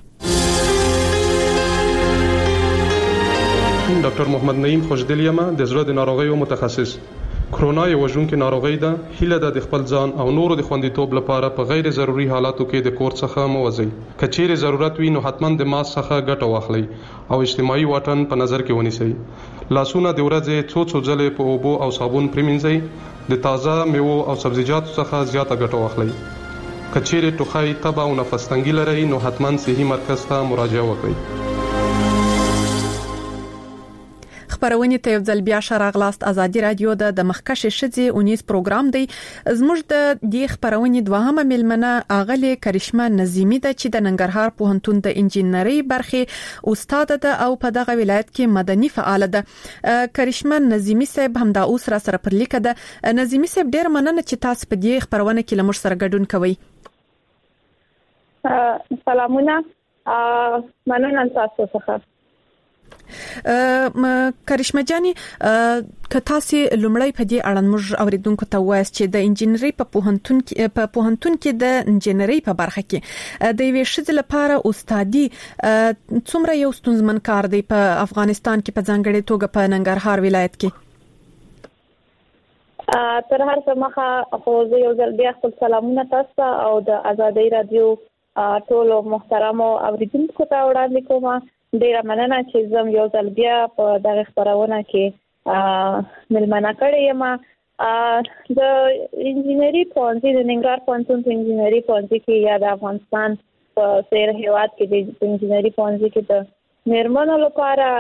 ډاکټر محمد نعیم خوشدلیمه د زړه د ناروغیو متخصص. کرونا یو وژونکې ناروغي ده. هیله ده د خپل ځان او نورو د خوندیتوب لپاره په غیر ضروري حالاتو کې د کور څخه مو وځي. کچېره ضرورت وي نو حتما د ماسک څخه ګټه واخلئ او اجتماعي واټن په نظر کې ونیسئ. لاسونه د ورځې څو څو ځله په اوبو او صابون پریمنځئ. د تازه میوو او سبزیجاتو څخه زیاته ګټه واخلئ. کچېره ټوخی، تبه او نفس تنګي لرئ نو حتما صحي مرکز ته مراجعه وکړئ. خبرونه ته یو ځل بیا شراغلاست. ازادي رادیو د مخکش شذې اونیز پروګرام دی. زموږ د دې خبرونه دوهمه ملمنه اغلی کرشمه نظیمی ده چې د ننګرهار پوهنتون د انجینری برخه استاد ده او په دغه ولایت کې مدني فعال ده. کرشمه نظیمی صاحب هم د اوس را سره پر لیک ده. نظیمی صاحب ډیر مننه چې تاسو په دې خبرونه کې لمر سره ګډون کوئ. سلامونه مننه تاسو څخه. کرشمه جاني که تاسو لومړی په دې اړه موږ اوریدونکو ته وایي چې د انجینری په پوهنتون کې په پوهنتون کې د انجینری په برخه کې د یوې شذ لپاره استادي څومره یو ستونزمن کار دی په افغانستان کې په ځانګړي توګه په ننګرهار ولایت کې. تر هر څه مخه خو زه یو ځل بیا خپل سلامونه تاسو او د ازادي رادیو ټولو محترمو اوریدونکو ته وړاندې کوم. ډیره مننه چې زم یو ځل بیا په دغه خبرونه کې ملمنه کړې یم. د انجینری پوهنځي د ننګرهار پوهنتون په انجینری پوهنځي کې یا د افغانستان په سیر هیواد کې د انجینری پوهنځي کې د میرمنو لپاره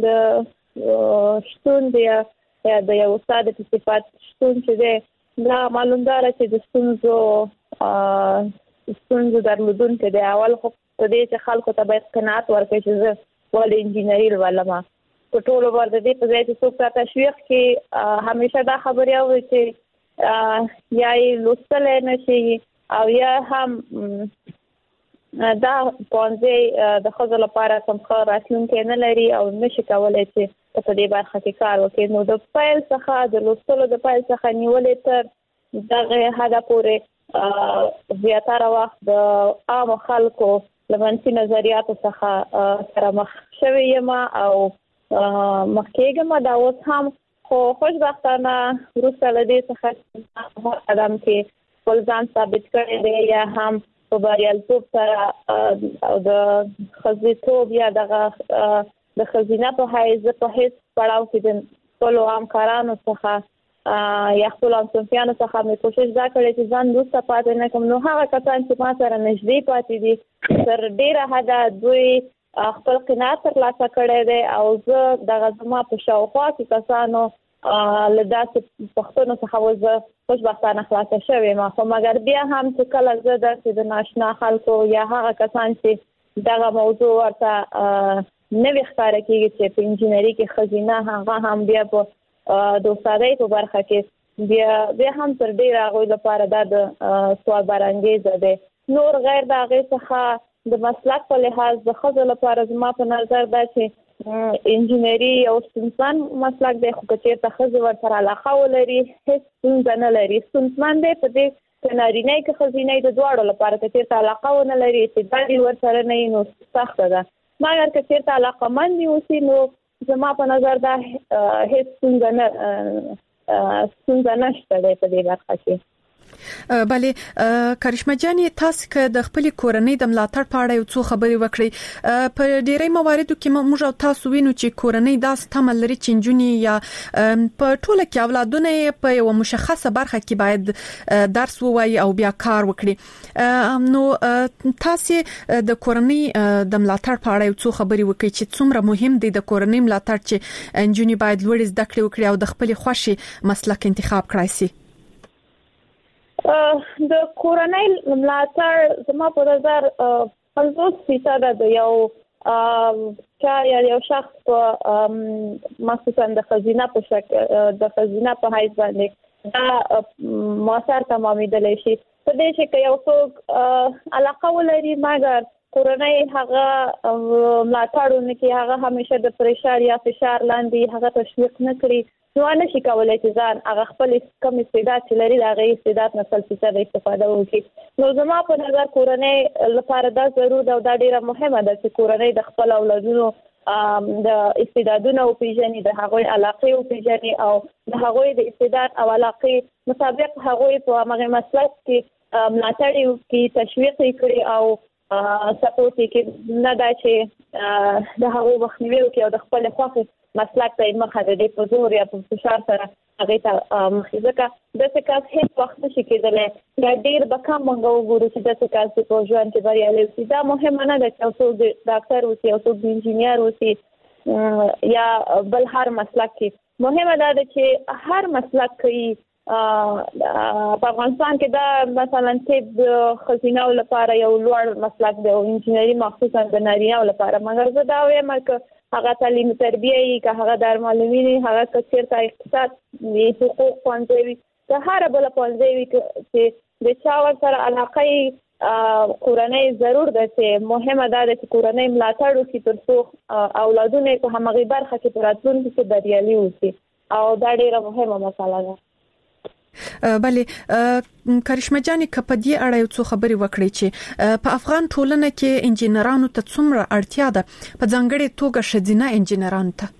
د شتون دی یا د یو استاد په صفات شتون چې دی دا معلومدار چې د ستونزو ستونزو درلودونکو دی. اول خو په دې چې خلکو ته باید قناعت ورکړي چې زه ولې انجینری ولوم. په ټولو ورته دې په ځای چې څوک ته تشویق کې همیشه دا خبرې اوري چې یا یې لوستل نه شي او یا هم دا پوهنځی د ښځو لپاره کوم ښه راتلونکی نه لري او نشي کولی چې په دې برخه کې کار وکړي. نو د پیل څخه د لوستلو د پیل څخه نیولې تر دغه حده پورې زیاتره وخت د عام خلکو لمنسي نظریاتو څخه سره مخ شوی یم او مخ کېږم. دا اوس هم خو خوشبختانه وروسته له دې څخه قدم کې خپل ځان ثابت کړی دی یا هم په بریالیتوب سره او د ښځېتوب یا دغه د ښځینه په حیث په هیڅ پړاو کې د خپلو همکارانو څخه یا خپل همصنفیانو څخه مې کوشش دا کړې چې ځان وروسته پاتې نه کړم. نو هغه کسان چې ما سره نږدې پاتې دي تر ډېره حده دوی خپل قناعت ترلاسه کړی دی او زه دغه زما په شاوخوا کې کسانو له داسې پوښتنو څخه زه خوشبختانه خلاصه شوې یم. خو مګر بیا هم چې کله زه داسې د ناشنا خلکو یا هغه کسان چې دغه موضوع ورته نوې ښکاره کېږي چې په انجینري کې ښځینه هغه هم بیا په د استادۍ په برخه کې بیا بیا هم تر ډېره هغوی لپاره دا د سوال برانګیزه دی. نور غیر د هغې څخه د مسلک په لحاظ د ښځو لپاره زما په نظر دا چې انجینري یو ستونزمن مسلک دی، خو که چېرته ښځې ورسره علاقه ولري هېڅ ستونزه نه لري. ستونزمن دی په دې که نارینه که ښځینه د دواړو لپاره که چېرته علاقه ونه لري استعداد یې ورسره نه وي نو سخته ده. مګر که چېرته علاقمند اوسي نو زما په نظر دا هیڅ څنګه نه څنګه نشته په دې برخه کې. بله کرشمه جاني تاسو که د خپل کورنۍ د ملاتړ په اړه یو څو خبرې وکړي په ډیری مواردو کې موږ او تاسو وینو چې کورنۍ داس تمل لري چې جنونی یا په ټوله کې اولادونه په یو مشخصه برخه کې باید درس ووایي او بیا کار وکړي نو تاسو د کورنۍ د ملاتړ په اړه یو څو خبرې وکړي چې څومره مهم دي د کورنۍ ملاتړ چې جنونی باید لوړ زده کړې وکړي او د خپل خوښي مسلک انتخاب کړی شي. د کورنۍ ملاتړ زما په نظر پنځوس فیصد د یو چا یا یو شخص په مخصوصا د خزینه په شکل د خزینه په حیث باندې دا موثر تمامیدلی شي په دې چې یو څوک علاقه ولري مګر کورنۍ هغه ملاتړونه کې هغه همیشه د پریشر یا فشار لاندې هغه تشویق نه کړي نو نه شي کولای چې ځان هغه خپل کم استعداد چې لري هغه استعداد نه سل فیصد استفاده وکړي نو زما په نظر کورنۍ لپاره دا ضروري ده او دا ډیره مهمه ده چې کورنۍ د خپل اولادونو د استعدادونو او پیژنې د هغوی علاقې او پیژنې او د هغوی د استعداد او علاقې مطابق هغوی په هغه مسلک کې ملاتړ کوي تشویق کوي او سپورټ کوي نه دا چې د هغوی مخنیوي کوي او د خپل خوښه مسلک ته مخه د دې په زور یا په فشار سره هغه ته مخې ځکه د څه کاس هیڅ وخت نشي کېدلی دا ډیر به کم مونږ وګورو چې د څه کاس په ژوند کې بریالي شي دا مهمه نه ده چې څوک د ډاکټر اوسي او څوک د انجینیر اوسي یا بل هر مسلک کې مهمه ده چې هر مسلک کې په افغانستان کې دا مثلا طب خزینه لپاره یو لوړ مسلک دی او انجینری مخصوصا د نارینه لپاره مګر زه دا وایم چې هغه تعلیم تربیه که هغه درملنه هغه کثیر تا اقتصاد وی حقوق پنځوي که هر بل پنځوي چې د چا ور سره علاقه کورنۍ ضرور ده چې مهمه ده چې کورنۍ ملاتړ وکړي ترڅو اولادونه په همغه برخه کې راتلونکي کې بریالي وي او دا ډیره مهمه مسله ده. بله کرشمه جاني کپدی اړه یو څو خبرې وکړي چې په افغان ټولنه کې انجینرانو ته څومره اړتیا ده په ځانګړي توګه شذینه انجینرانو ته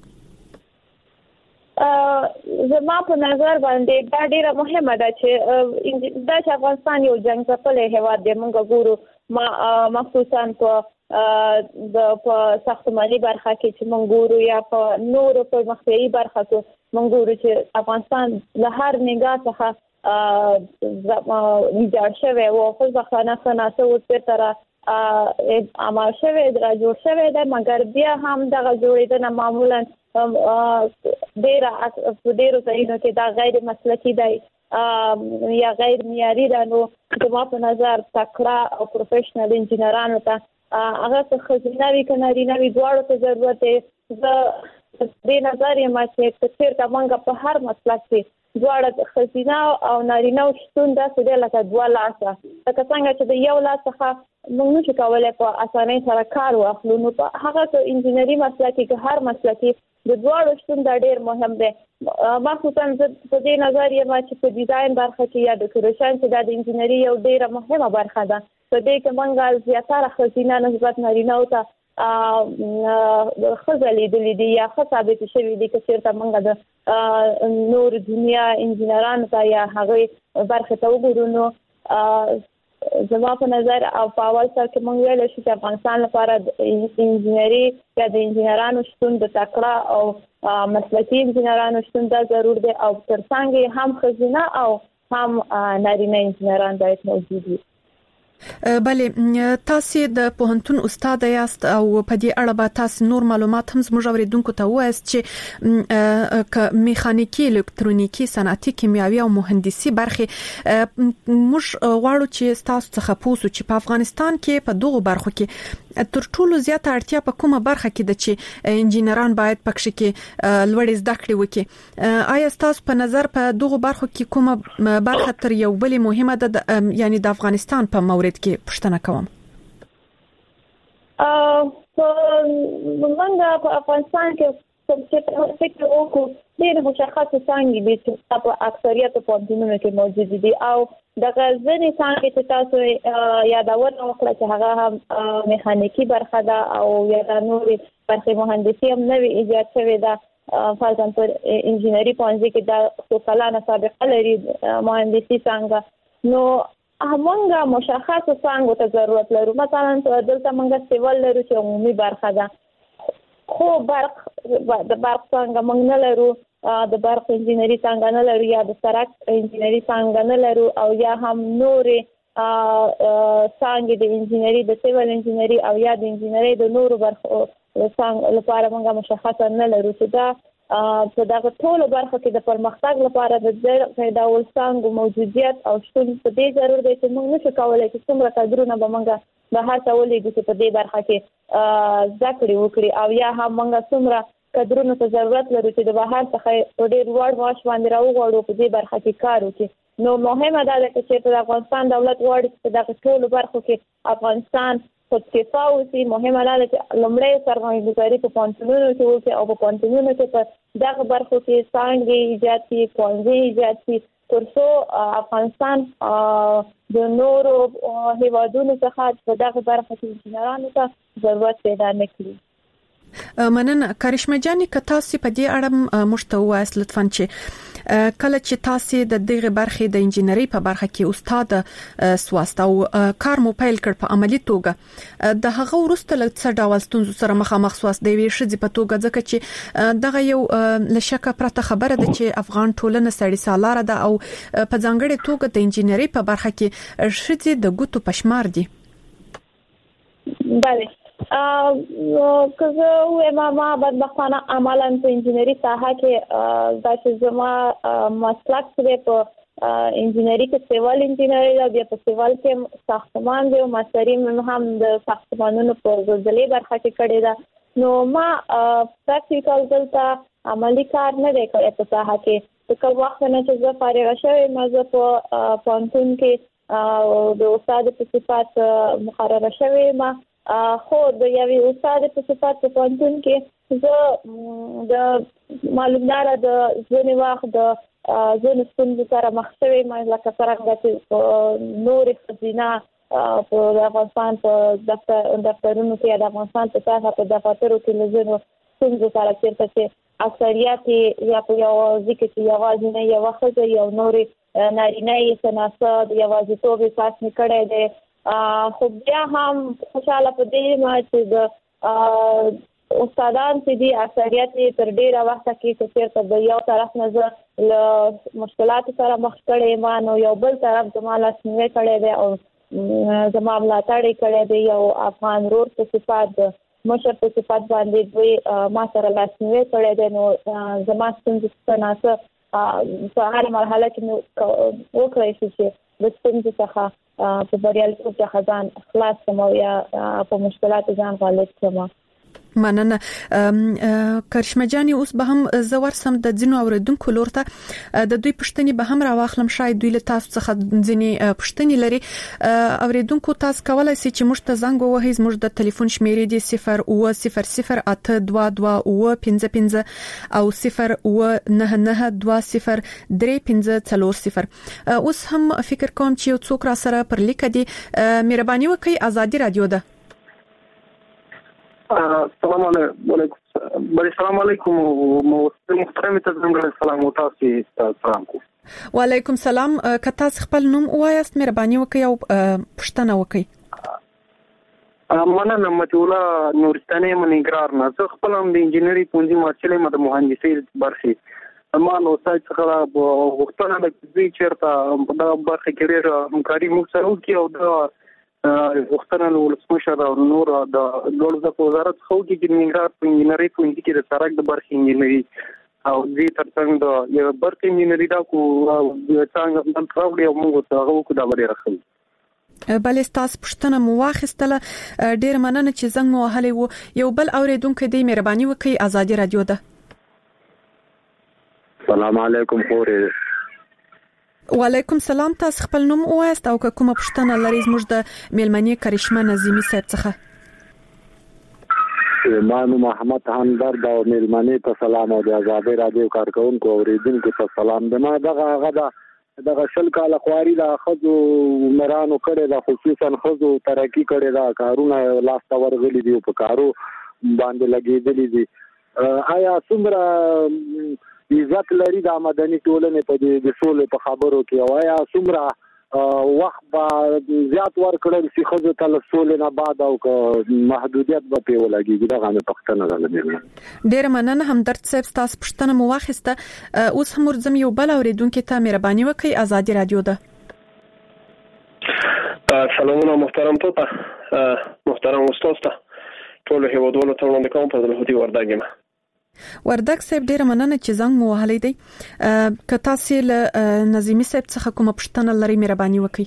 زما په نظر باندې دا ډیره مهمه ده چې د افغانستان یو جنگ ځپلې هیواد دی موږ ګورو ما مخصوصا په د په ساختماني برخه کې چې موږ ګورو یا په نورو په مخفي برخه کې موږ ګورو چې افغانستان له هر نگاه څخه ویجاړ شوی او خو ځخانه خناسه او تر عمل شوی دا جوړ شوی دا مګر بیا هم دغه جوړیدنه معمولا ډیر ډیر ځایونو کې دا غیر مسلکي دی یا غیر معیاري ده نو زما په نظر تکړه او پروفیشنل انجینرانو ته هغه څه خزینه وی کناري نه وی دواړو ته ضرورت دی زه دې نظر یې ما چې کثیر تا مونږ په هر مسلک کې دواړه خزینه او نارینه شتون داسې دی لکه دوه لاسه لکه څنګه چې د یو لاس څخه موږ نشو کولی په اسانۍ سره کار واخلو نو په هغه انجینري مسلک کې هر مسلک کې د دواړو شتون دا ډیر مهم دی مخصوصا په دې نظر یې ما چې په ډیزاین برخه کې یا ډیکوریشن چې د انجینري یو ډیره مهمه برخه ده په دې کې موږ زیاتره خزینه نسبت نارینه او ته خزلې د دې یا ثابت شوی دي چې چیرته موږ د نور دنیا انجینرانو ته یا هغه برخه ته وګورو نو زما په نظر او په اول سر کې موږ ویل چې افغانستان لپاره د انجینري یا د انجینرانو شتون د تکړه او مسلکي انجینرانو شتون دا ضرور دی او ترڅنګ هم خزینه او هم نارینه انجینران باید موجود وي. بله تاسو د پوهنتون استاد یاست او په دې اړه به تاسو نور معلومات هم زموږ اوریدونکو ته وایست چې ک میخانیکی الکترونیکی صنعتي کیمیاوي او مهندسي برخه موږ غواړو چې تاسو څخه پوښتنه چې په افغانستان کې په دغه برخو کې تر ټولو زیاته اړتیا په کومه برخه کې ده چې انجینران باید پکښ کې لوړ زده کړې وکړي آیا تاسو په نظر په دغه برخو کې کومه برخه تر یو بل مهمه ده یعنی د افغانستان په مورد کې پښتنه کوم ا موږ په افغانستان کې چې فکر وکړو ډېر مشخص څنګه دي چې په اکثریت پوهنتونونو کې موجود دي او د غزنی څنګه چې تاسو یادونه وکړه چې هغه هم میخانیکی برخه ده او یا د نوري برخه مهندسي هم نوې ایجاد شوې ده فرضاً پر انجینری پوهنځي کې د څو کلانه سابقه لري مهندسي څنګه نو همغه مشخص څنګه ته ضرورت لرو مثلا دلته موږ سیول لرو چې عمومي برخه ده خو برق د برق څنګه موږ نه لرو د برق انجینری څنګه نه لرو یا د سړک انجینری څنګه نه لرو او یا هم نورې څنګه د انجینری د سیول انجینری او یا د انجینری د نورو برخو څنګه لپاره موږ مشخص نه لرو چې دا په دغه ټول برخه کې د پرمختګ لپاره د پیدا ول څنګه موجودیت او شتون په دې ضرور دی چې موږ نشو کولای چې څومره کډرونه به موږ به هر څه ولې چې په دې برخه کې ذکر وکړي او یا هم موږ څومره کډرونو ته ضرورت لرو چې د بهر څخه ډېر وړ واش باندې راوغواړو په دې برخه کې کار وکړي نو مهمه ده چې په افغانستان دولت غواړي چې په دغه ټول برخو کې افغانستان خودکفا اوسي مهمه ده چې لومړی سرمایه‌ګذاري په پانتونونو کې وکړي او په پانتونونو کې په دغه برخو کې څنګه ایجاد شي پوهنځي ایجاد شي ترڅو افغانستان د نورو هیوادونو څخه په دغه برخه کې انجینرانو ته ضرورت پیدا نه کړي. مننه کرشمه جاني که تاسو په دې اړه مشته وایاست لطفاً چې کله چې تاسو د دغه برخې د انجینری په برخه کې استاد سواست او کار مو پیل کړ په عملی توګه د هغه ورسته څه ډول ستونزو سره مخامخ سواست دی وی شې په توګه ځکه چې دغه یو لشکه پرته خبره ده چې افغان ټولنه سړی سالاره ده او په ځانګړي توګه د انجینری په برخه کې شې د ګوتو پشمار دي. بله که زه وایم ما بدبختانه عملاً په انجینری ساحه کې دا چې زما مسلک دی په انجینری کې سیول انجینری دا بیا په سیول کې ساختمان دی او ماستری هم د ساختمانونو په زلزلې برخه کې کړی دا نو ما پریکټیکل دلته عملی کار نه دی کړی په ساحه کې په وخت نه چې زه فارغ شوم ما زه په پانتون کې د استاد په صفات مقرره شوم ما خو د یوې استاد په صفات په پانتون کې زه د معلومدار د ځینې وخت د ځینې ستونزو سره مخ شوم لکه څرنګه چې نور خزینه په افغانستان په دفتر دفترونو کې د افغانستان په تاسو په دفترونو کې لږه ستونزو سره چیرته چې اکثریت یا په یو ځکه چې یوازې نه یو وخت یو نور نارینه یې سناسه د یوازیتوب احساس نه کړی دی خو بیا هم خوشاله په دې ما چې د استادان چې دي اکثریت تر ډیره وخت کې چیرته د یو طرف نظر له مشکلات سره مخ کړي ما نو یو بل طرف زما لاسنیوي کړي دی او زما ملاتړ کړي دی یو افغان رور په صفات مشر په صفات باندې دوی ما سره لاسنیوي کړي دی نو زما څنګه څنګه په هر مرحله کې وکړای شي چې د ستونزو څخه په بریالیتوب څخه ځان خلاص کړم یا په مشکلاتو ځان غالب کړم. مننه کرشمه جاني اوس به هم زور سم د ځینو اوریدونکو لور ته د دوی پښتني به هم راواخلم شاید دوی له تاسو څخه ځینې پښتني لري اوریدونکو تاسو کولای شئ چې موږ ته زنګ ووهئ موږ د ټلیفون شمیرې دي صفر او صفر صفر اته دوه دوه او پنځه پنځه او صفر او نه نه دوه صفر درې پنځه څلور صفر. اوس هم فکر کوم چې یو څوک را سره پر لیک دي مهرباني وکړئ ازادي رادیو ده. السلام علیکم بری السلام علیکم محترم تاسو سلام او تاسو سلام کو وعلیکم سلام که تاسو خپل نوم وایاست مهرباني وکړئ او پښتنه وکړئ. مننه مجوله نورستاني منګرار نه زه خپل هم د انجینری پونځي مارچلې مده مهندسي برخه ما نو سایت څخه وختونه د دې چیرته د برخه کې ډېر همکاري مو سره وکړي او د وختونه ولسمشر او نور د ډول د وزارت خو کې د منګرار په انجینری پونځي کې د سړک د برخه انجینری او دې ترڅنګ د یو برخه انجینری دا کو څنګه د پروګرام یو موږ ته غوښتو دا لري راخل. بل استاس پښتنه مو واخستله ډیر مننه چې زنګ مو وهلې وو یو بل اوریدونکو دې مهرباني وکړئ ازادي رادیو ده. السلام علیکم خورې. وعلیکم سلام تاسو خپل نوم وایاست او کومه پښتنه لري زموږ د میلمنې کرشمه نظیمی صاحب څخه. مانو محمد همدرد او میلمنې ته سلام او د آزادۍ رادیو کارکونکو اوریدونکو ته سلام. دما دغه هغه دغه شل کال خواري دا خزو مرانو کړي دا خصوصا خزو ترقی کړي دا کارونه لاس تا ورغلي دي په کارو باندې لګېدلې دي آیا څومره عزت لري د مدني ټولنې په دې د سولې په خبرو کې، او آیا څومره وخت به زیات ورکړل شي خو ته له سولې نه بعد او محدودیت به پې ولګېږي؟ دغه مې پوښتنه ده له مېرمنې. ډېره مننه همدرد صاحب، ستاسو پوښتنه مو واخیسته. اوس هم ورځم یو بل اورېدونکي ته مهرباني وکړئ. ازادي رادیو ده. سلامونه محترم توپه، محترم استاد ته ټول هیوادوالو ته وړاندې کوم. په دلهودي وردګ یم. وردګ صاحب ډیره مننه چې زنګ مو وهلی دی. که تاسو له نظیمی صاحب څخه کومه پوښتنه لرئ مهرباني وکړئ.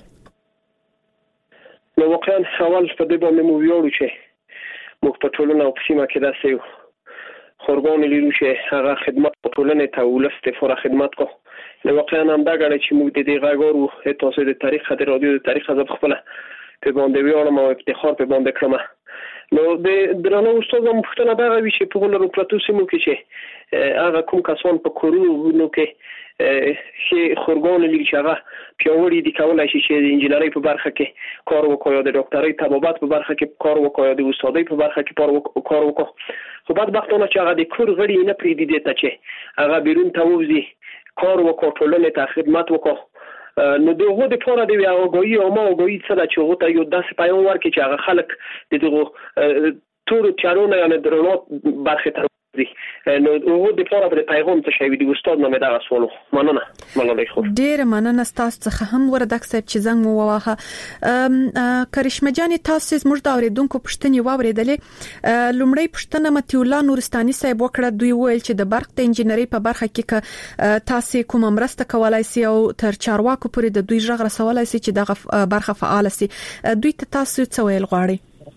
نو واقعا اول په دې باندې مو ویاړو چې موږ په ټولنه او په سیمه کې داسې یو خورګان لرو چې هغه خدمت په ټولنې ته ولست فور خدمت کو. نو واقعا هم دا غواړي چې موږ د دې غاګورو تاسو د تاریخ د رادیو د تاریخ ځب خپل په باندې ویاړم او افتخار په باندې کړم. نو د درنو استاد هم پوښتنه دا غوي چې په ولر پروتو سیمو کې چې هغه کوم کسان په کورونو کې چې خورګان لري چې هغه پیاوړي دي کولای شي چې د انجینرۍ په برخه کې کار وکړي، د ډاکټرۍ طبابت په برخه کې کار وکړي، د استادۍ په برخه کې کار وکړي. خو بدبختانه چې هغه د کور غړي نه پریدي دي ته چې هغه بیرون ته وځي کار وکړي، ټولنې ته خدمت وکړي. نو دغه د پوره دی او غوي او ما غوي څه د چغو ته یو داسې پیغام ورکړي چې هغه خلک د دغه تور چارونه یا درنو برخه ته دي. نو هغه د پوره د پیغام ته شوی دی استاد نو مې دا غوښلو. مننه ملالۍ خو ډیر مننه تاسو څخه هم وردک صاحب چې زنګ مو وواهه. کرشمه جان تاسو زموږ د اوریدونکو پوښتنې واوریدلې. لومړی پوښتنه متي الله نورستاني صاحب وکړه. دوی ویل چې د برق د انجینرۍ په برخه کې تاسو کوم مرسته کولای سي او تر چارواکو پورې د دوی ژغ رسولای سي چې دغه برخه فعال سي. دوی ته تاسو څه ویل غواړئ؟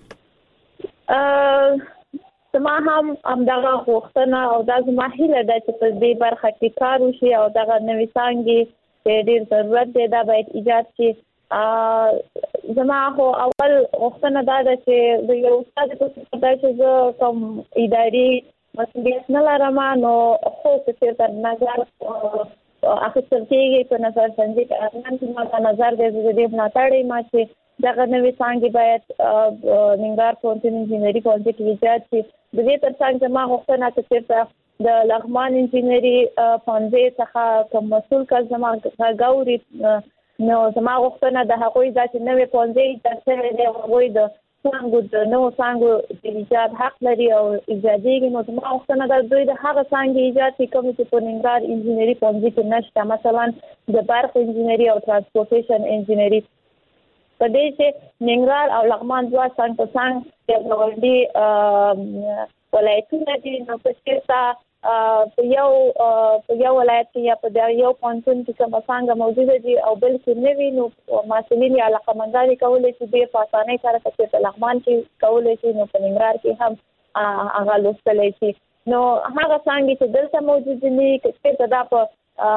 زما هم همدغه غوښتنه او دا زما هیله ده چې په دې برخه کې کار وشي او دغه نوې څانګې چې ډېر ضرورت دی دا باید ایجاد شي. زما خو اول غوښتنه دا ده چې د یو استاد په توګه چې زه کوم اداري مسؤلیت نه لرم نو خو چې تر نظر اخیستل کېږي په نظر څنګه چې ما د نظر د دې ملاتړ ما چې دغه نوې څانګې باید ننګرهار پوهنتون انجینري پوهنځي کې ایجاد شي. د دې ترڅنګ زما غوښتنه ده چې د لغمان انجینري پوهنځي څخه کوم مسؤل کس زما غاوري نو زما غوښتنه د هغوی ذات نوې پوهنځي چې د هغوی د څنګه د نو څنګه د ایجاد حق لري او ایجادي نو زما غوښتنه ده دوی د هغه څنګه ایجاد کوي کوم چې په ننګرهار انجینري پوهنځي کې نشته، مثلا د برق انجینري او ترانسپورټیشن انجینري. په دې چې ننګرهار او لغمان دوه څنګه په څنګه د ولدي ولایتونه دي نو په څیر په یو په یو ولایت کې یا په یو پوهنتون کې کوم څنګه موجوده دي او بل کې نوي نو مسؤلین یا علاقمندان کولای شي د اسانۍ سره چې په لغمان کې کولای شي نو په ننګرهار کې هم هغه لوستلی شي. نو هغه څنګه چې دلته موجود دي چې دا په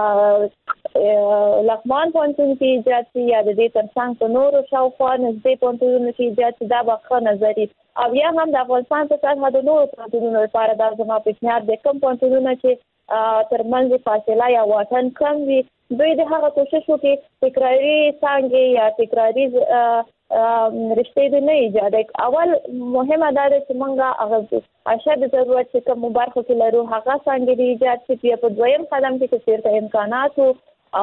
لغمان پوهنتون کې ایجاد شي یا د دې ترڅنګ په نورو شاوخوا نږدې پوهنتونونو کې ایجاد شي دا به ښه نظر وي. او یا هم د افغانستان په سطحه د نورو پوهنتونونو لپاره دا زما پیشنهاد دی کوم پوهنتونونه چې ترمنځ فاصله یا واټن کم وي دوی د هغه کوشش وکړي تکراري څانګې یا تکراري رشتې د نه ایجاد. اول مهمه دا ده چې موږ هغه اشد ضرورت چې کوم برخه کې لرو هغه څنګه دی ایجاد چې په دویم قدم کې چې امکانات او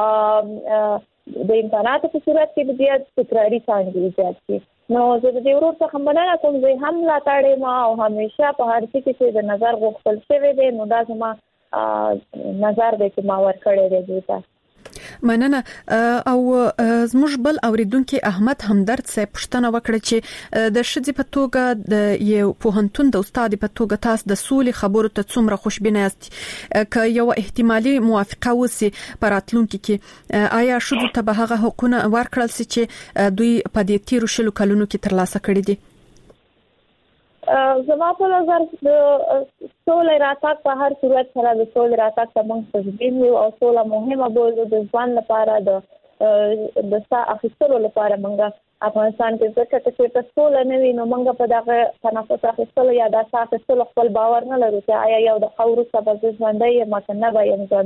د امکاناتو په صورت کې بیا تکراري څنګه ایجاد شي. نو زه د دې ورور څخه مننه کوم چې هم لا تاړې ما او همیشه په هر څه کې د نظر غوښتل شوی دی نو دا زما نظر دی چې ما ورکړی دی دوی ته. مننه. او زموږ بل اوریدونکو احمد همدرد صاحب پوښتنه وکړه چې د شذې په توګه د یو پوهنتون د استاد په توګه تاسو د سولې خبرو ته څومره خوشبینه یاست ک یو احتمالي موافقه وسی پراتلونکو کې آیا شذو ته به هغه حقوقونه ورکړل سي چې دوی په دې تیرو شلو کلونو کې ترلاسه کړی دي؟ زما په نظر د سولې راتګ په هر صورت سره د سولې راتګ ته موږ خوشبین یو او سوله مهمه بولو د ځوان لپاره د د سا اخیستلو لپاره موږ افغانستان کې ځکه چې سوله نه وي نو موږ په دغه تنفس اخیستلو یا د سا اخیستلو خپل باور نه لرو چې آیا یو د خاورو سبب ژوندۍ یا مکنه به یم ژوندۍ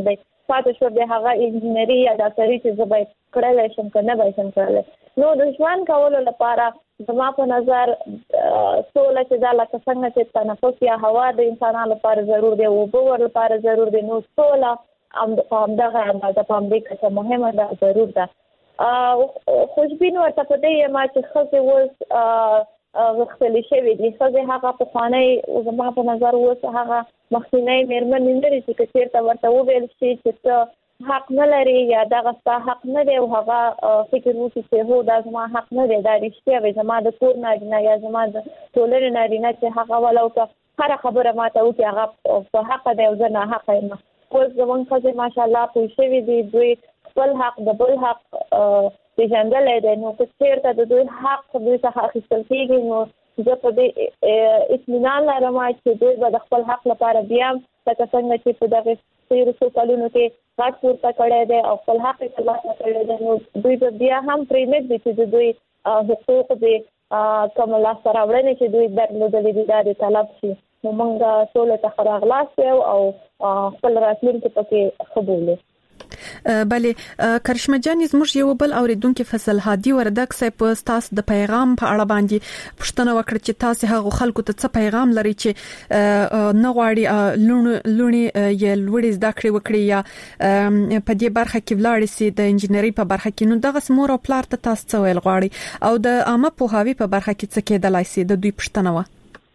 پاتې شو به هغه انجینری یا ډاکټري چې زبې کړل شم کنه به شم کړل. نو د ژوند کولو لپاره زما په نظر سوله چې دا لکه څنګه چې تنفس یا هوا د انسانانو لپاره ضرور دی او اوبه لپاره ضرور دی، نو سوله هم د دغه اندازه په دې کې مهمه ده، ضرور ده. خوشبین ورته په دې ما چې خزه وس غختلی شوی دي، خزه هغه په خانه زما په نظر وس هغه مخکینی مېرمن لري چې چیرته ورته وویل شي چې ته حق نه لري یا دغه ستا حق نه دی او هغه فکر وکړي چې هو دا زما حق نه دی، دا رښتیا وي زما د کور نارینه یا زما د ټولنې نارینه چې هغه ولو که هر خبره ماته وکړي هغه په حق دی او زه نه حق یم. اوس زموږ ښځې ماشاءالله پوه شوي دي، دوی خپل حق د بل حق پېژندلی دی، نو که چېرته د دوی حق دوی څخه اخیستل کېږي نو زه په دې اطمینان لرم چې دوی به د خپل حق لپاره بیا هم لکه څنګه چې په دغه تېرو څو کلونو کې غږ پورته کړی دی او خپل حق یې ترلاسه کړی دی، نو دوی به بیا هم پرې نه ږدي چې د دوی حقوق د کوم لاسته راوړنې چې دوی درلودلې دي دا د طلب شي. نو موږ سوله ته ښه راغلاست یو او خپل راتلونکی پکې ښه بولو. بله کرشمه جان، زموږ یو بل اوریدونکو فصل هادي وردک صاحب تاسو د پیغام په اړه باندې پوښتنه وکړه چې تاسو هغه خلکو ته څه پیغام لري چې نه غواړي لونی یا لوړې زده کړې وکړي یا په دې برخه کې ولاړ سي د انجینری په برخه کې، نو دغه سمور او پلار ته تاسو څه ویل غواړي او د عامه پوهاوی په برخه کې څه کېدلای سي؟ د دوی پوښتنه و.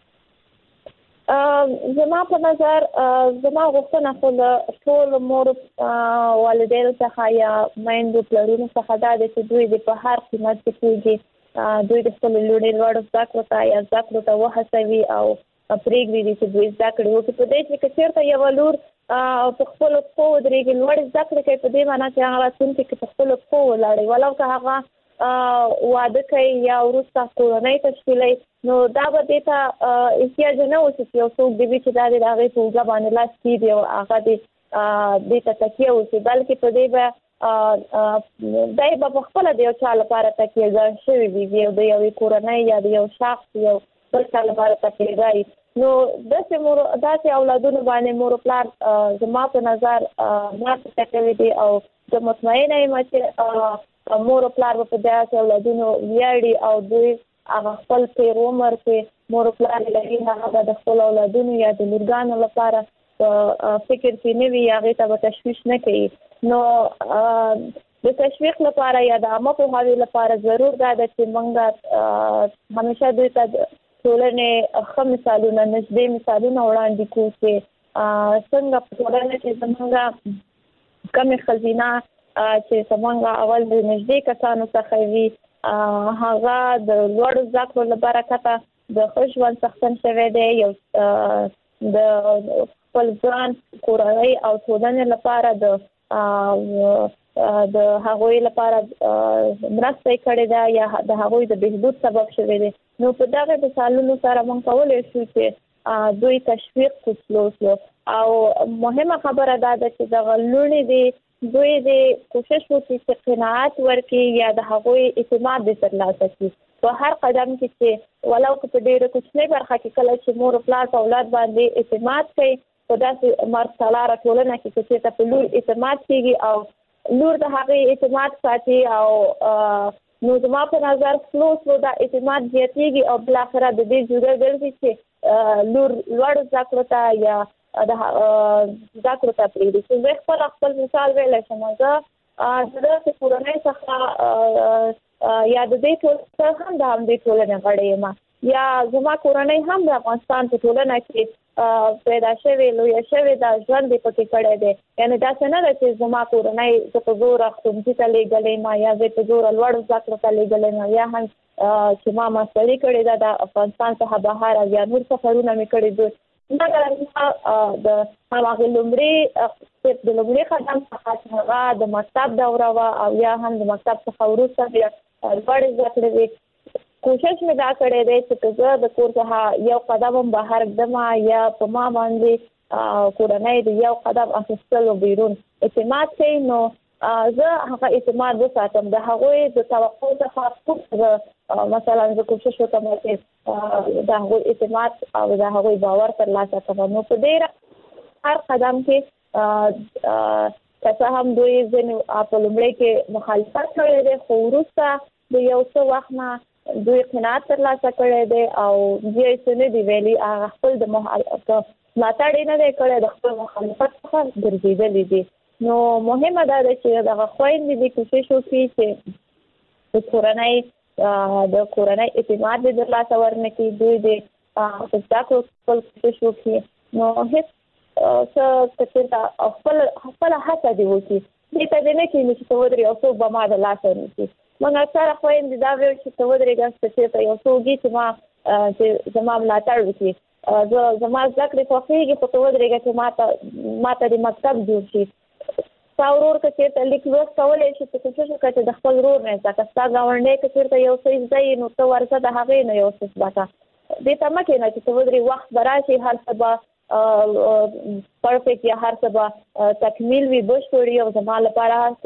زما په نظر زما غوښتنه خو له ټول مور والدینو څخه یا میندو پلرونو څخه دا ده چې دوی د په هر قیمت کې کېږي دوی د خپل لوړې لوړ زده کړو ته یا زده کړو ته وهڅوي او پرېږدي چې دوی زده کړې وکړي. په دې کې چېرته یوه لور په خپلو پښو ودرېږي لوړې زده کړې کوي، په دې معنا چې هغه راتلونکي کې په خپلو پښو ولاړې ولو که هغه واده کوي یا وروسته کورنۍ تشکیلوي، نو دا به دې ته احتیاج نه اوسي چې یو څوک دې وي چې دا د هغې په اوږه باندې لاس کېږدي او هغه دې ته تکیه اوسي، بلکې په دې به دی به په خپله د یو چا لپاره تکیهګاه شوي وي، د یوې کورنۍ یا د یو شخص یو بل چا لپاره تکیهګاه. نو داسې مور داسې اولادونو باندې مور پلار زما په نظر ما څه کوي دي او زه مطمئنه یم چې مور پلار به په داسې اولادونو ویاړي او دوی هغه خپل تیر عمر کې مور پلار لري هغه به د خپل اولادونو یا د لورګانو لپاره فکر کې نه وي، هغې ته به تشویش نه کوي. نو د تشویق لپاره یا د عامه پوهاوي لپاره ضرور دا ده چې موږ همیشه دوی ته ټولنې ښه مثالونه نږدې مثالونه وړاندې کړو چې څنګه په ټولنه کې زموږ کمې ښځینه چې زموږ اول د نږدې کسانو څخه وي هغه د لوړ زده کړو له برکته د ښه ژوند څښتن شوی دی، یو د خپل ځان کورنۍ او ټولنې لپاره د د هغوی لپاره مرسته یې کړې ده یا د هغوی د بهبود سبب شوی دی. نو په دغه مثالونو سره موږ کولی شو چې دوی تشویق کړو او مهمه خبره دا ده چې دغه لوڼې دي دوی د کوشش وکړي چې قناعت ورکړي یا د هغوی اعتماد دې ترلاسه کړي په هر قدم کې چې ولو که په ډېره کوچنۍ برخه کې کله چې مور پلار په اولاد باندې اعتماد کوي په داسې مرسالاره ټولنه کې چې ته په لور اعتماد کېږي او لور د هغې اعتماد ساتي او نو زما په نظر سلو سلو دا اعتماد زیاتېږي او بالاخره د دې جوړه ګرځي چې لور لوړ زده کړو ته یا د زده کړو ته پرېږدي. چې زه خپل خپل مثال ویلی شم، زه د داسې کورنۍ څخه یا د دې ټولنې هم د همدې ټولنې غړی یم یا زما کورنۍ هم د افغانستان په ټولنه کې پیدا شوې لویه شوې ده، ژوند یې پکې کړی دی. یعنې داسې نه ده چې زما کورنۍ زه په زوره ښوونځي ته لېږلی یم یا زه په زوره لوړ زده کړو ته لېږلی یم یا هم چې ما ماسټري کړې ده د افغانستان څخه بهر او یا نور سفرونه مې کړي دي. مګر د هغه لومړي د لومړي قدم څخه چې هغه د مکتب دوره وه او یا هم د مکتب څخه وروسته بیا لوړې زده کړې وې، کوشش مې دا کړی دی چې که زه د کور څخه یو قدم هم بهر ږدم یا په ما باندې کورنۍ د یو قدم اخیستلو بیرون اعتماد کوي، نو زه هغه اعتماد وساتم. د هغوی د توقع څخه مثلا زه کوشش وکړم چې د هغوی اعتماد او د هغوی باور ترلاسه کړم. نو په دې هر قدم کې که هم دوی ځنې په لومړي کې مخالفت کړی دی خو وروسته د یو څه وخت نه دوی قناعت ترلاسه کړی دی او بیا یې څه نه دي ویلي هغه خپل د ملاتړ یې نه دی کړی د خپل مخالفت څخه ګرځېدلي دي. نو مهمه دا ده چې دغه خویندې دې کوشش وکړي چې د کورنۍ د کورنۍ اعتماد دې ترلاسه ورنکړي دوی د زده کړو خپل کوشش وکړي. نو هیڅ څه چې خپل خپل هڅه دی وکړي دې ته دې نه کېږي چې ته ودرې او څوک به ما د لاسه ونیسي. موږ اکثره خویندې دا ویل چې ته ودرېږه چې ته یو څوک وي چې ما چې زما ملاتړ وکړي زه زما زده کړې خوښېږي خو ته ودرېږه چې ما ته ما ته د مکتب جوړ شي. ستا ورور که چېرته لیک لوست کولی شي چې کوشش وکړه چې د خپل ورور نه زده کړه. ستا ګاونډی که چېرته یو څه زده یي نو ته ورځه د هغې نه یو څه زده کړه. دې ته مه کښېنه چې ته ودرې وخت به راشي هر څه به پرفیکټ یا هر څه به تکمیل وي بشپړ وي او زما لپاره هر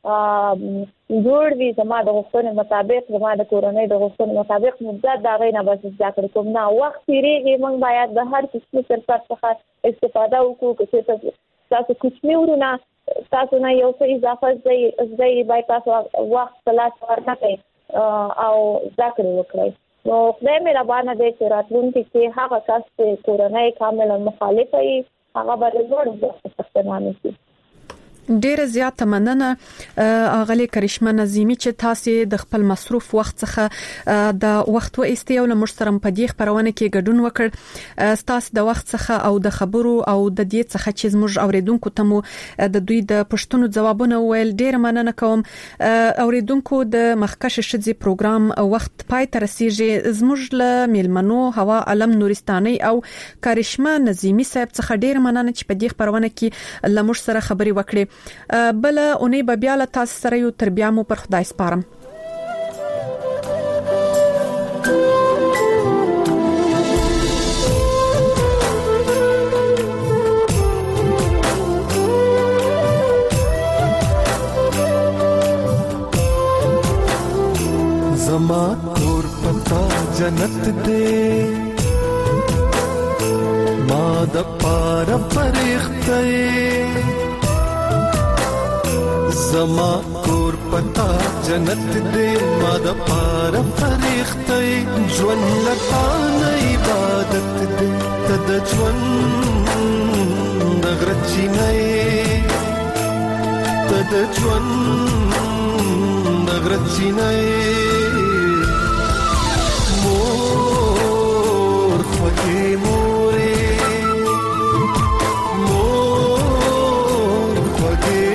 څه جوړ وي زما د غوښتنې مطابق زما د کورنۍ د غوښتنې مطابق نو زه د هغې نه به زده کړې کوم. نه وخت تېرېږي موږ باید د هر کوچني فرصت څخه استفاده وکړو. که چېرته ستاسو کوچني ورونه تاسو نه یو څه اضافه زده یي باید تاسو وخت په لاس ورنکړئ او زده کړې وکړئ. نو خدای مهربانه دی چې راتلونکي کې هغه کس چې کورنۍ کاملا مخالفه وي هغه به د لوړ څښتنان شي. ډیره زیاته مننه اغلی کرشمه نظیمی چې تاسو د خپل مصروف وخت څخه د وخت و ایستیو لمر سره په دې خبرونه کې ګډون وکړ. تاسو د وخت څخه او د خبرو او د دې څخه چې زموږ اوریدونکو ته مو د دوی د پښتنو ځوابونه ویل ډیره مننه کوم. اوریدونکو د مخکش شذي پروګرام وخت پای ته رسیږي. زموږ له میلمنو هوا علم نورستاني او کرشمه نظیمی صاحب څخه ډیره مننه چې په دې خبرونه کې لمر سره خبري وکړي. بل اونۍ به بیا له تاسو سره یو تر بیا مو پر خدای سپارم. زما کور پتا جنت دے ما د پار پرخته زما کور پتا جنت دے ما د پار فرښتې ژوند لتا نه عبادت دے تد ژوند غرچی نه تد ژوند غرچی نه مور خوږې مورې مور خوږې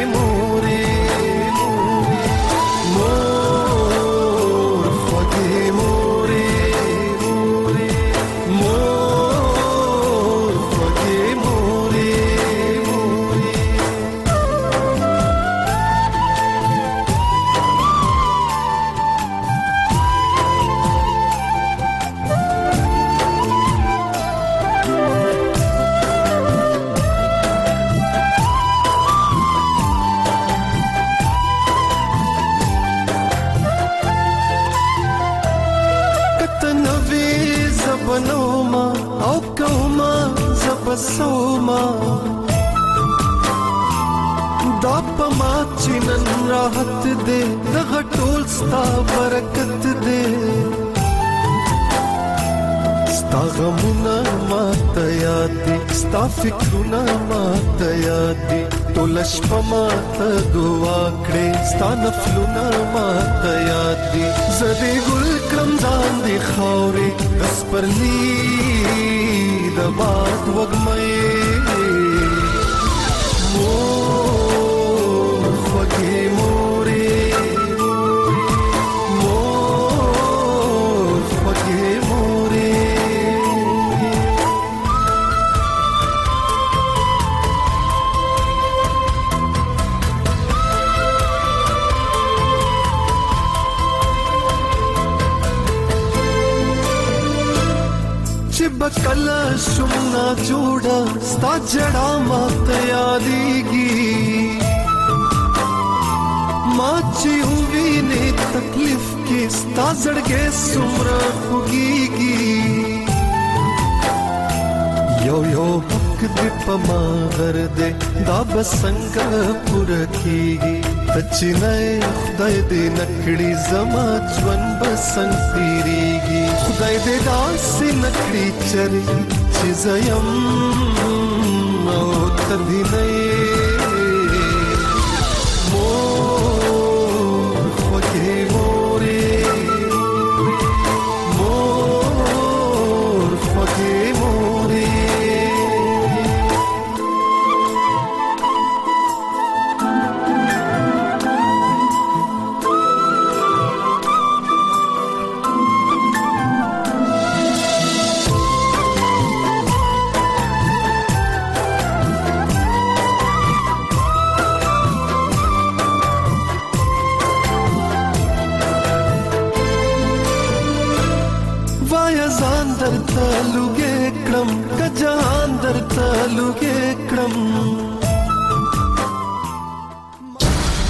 سوما دا پما چنن راحت دے دغه ټول ستا برکت دے ستا غمونه ماته یاد دي ستا فکرونه ماته یاد دي ټول شپه ماته دعا کړې ستا نفلونه ماته یاد دي زدي ګل کړم ځان دي خاورې بس پرلی د باد وګمې مور خوږې مورې مور خوږې مورې بکلا شمنا جوڑا ستا جڑا مات یادیگی ماچی ہوئی نے تکلیف کی ستا زڑگے سمرا خوگیگی یو یو حق دې پما غرده دا بسنګ پور کیږي تچنه خدای دې نکړي زما ژوند بسنګ تیریږي خدای دې داسې نکړي چرې چې زیم او تدې نه مور خوږې مورې مور خوږې مورې درته لوګې کړم که جهان درته لوګې کړم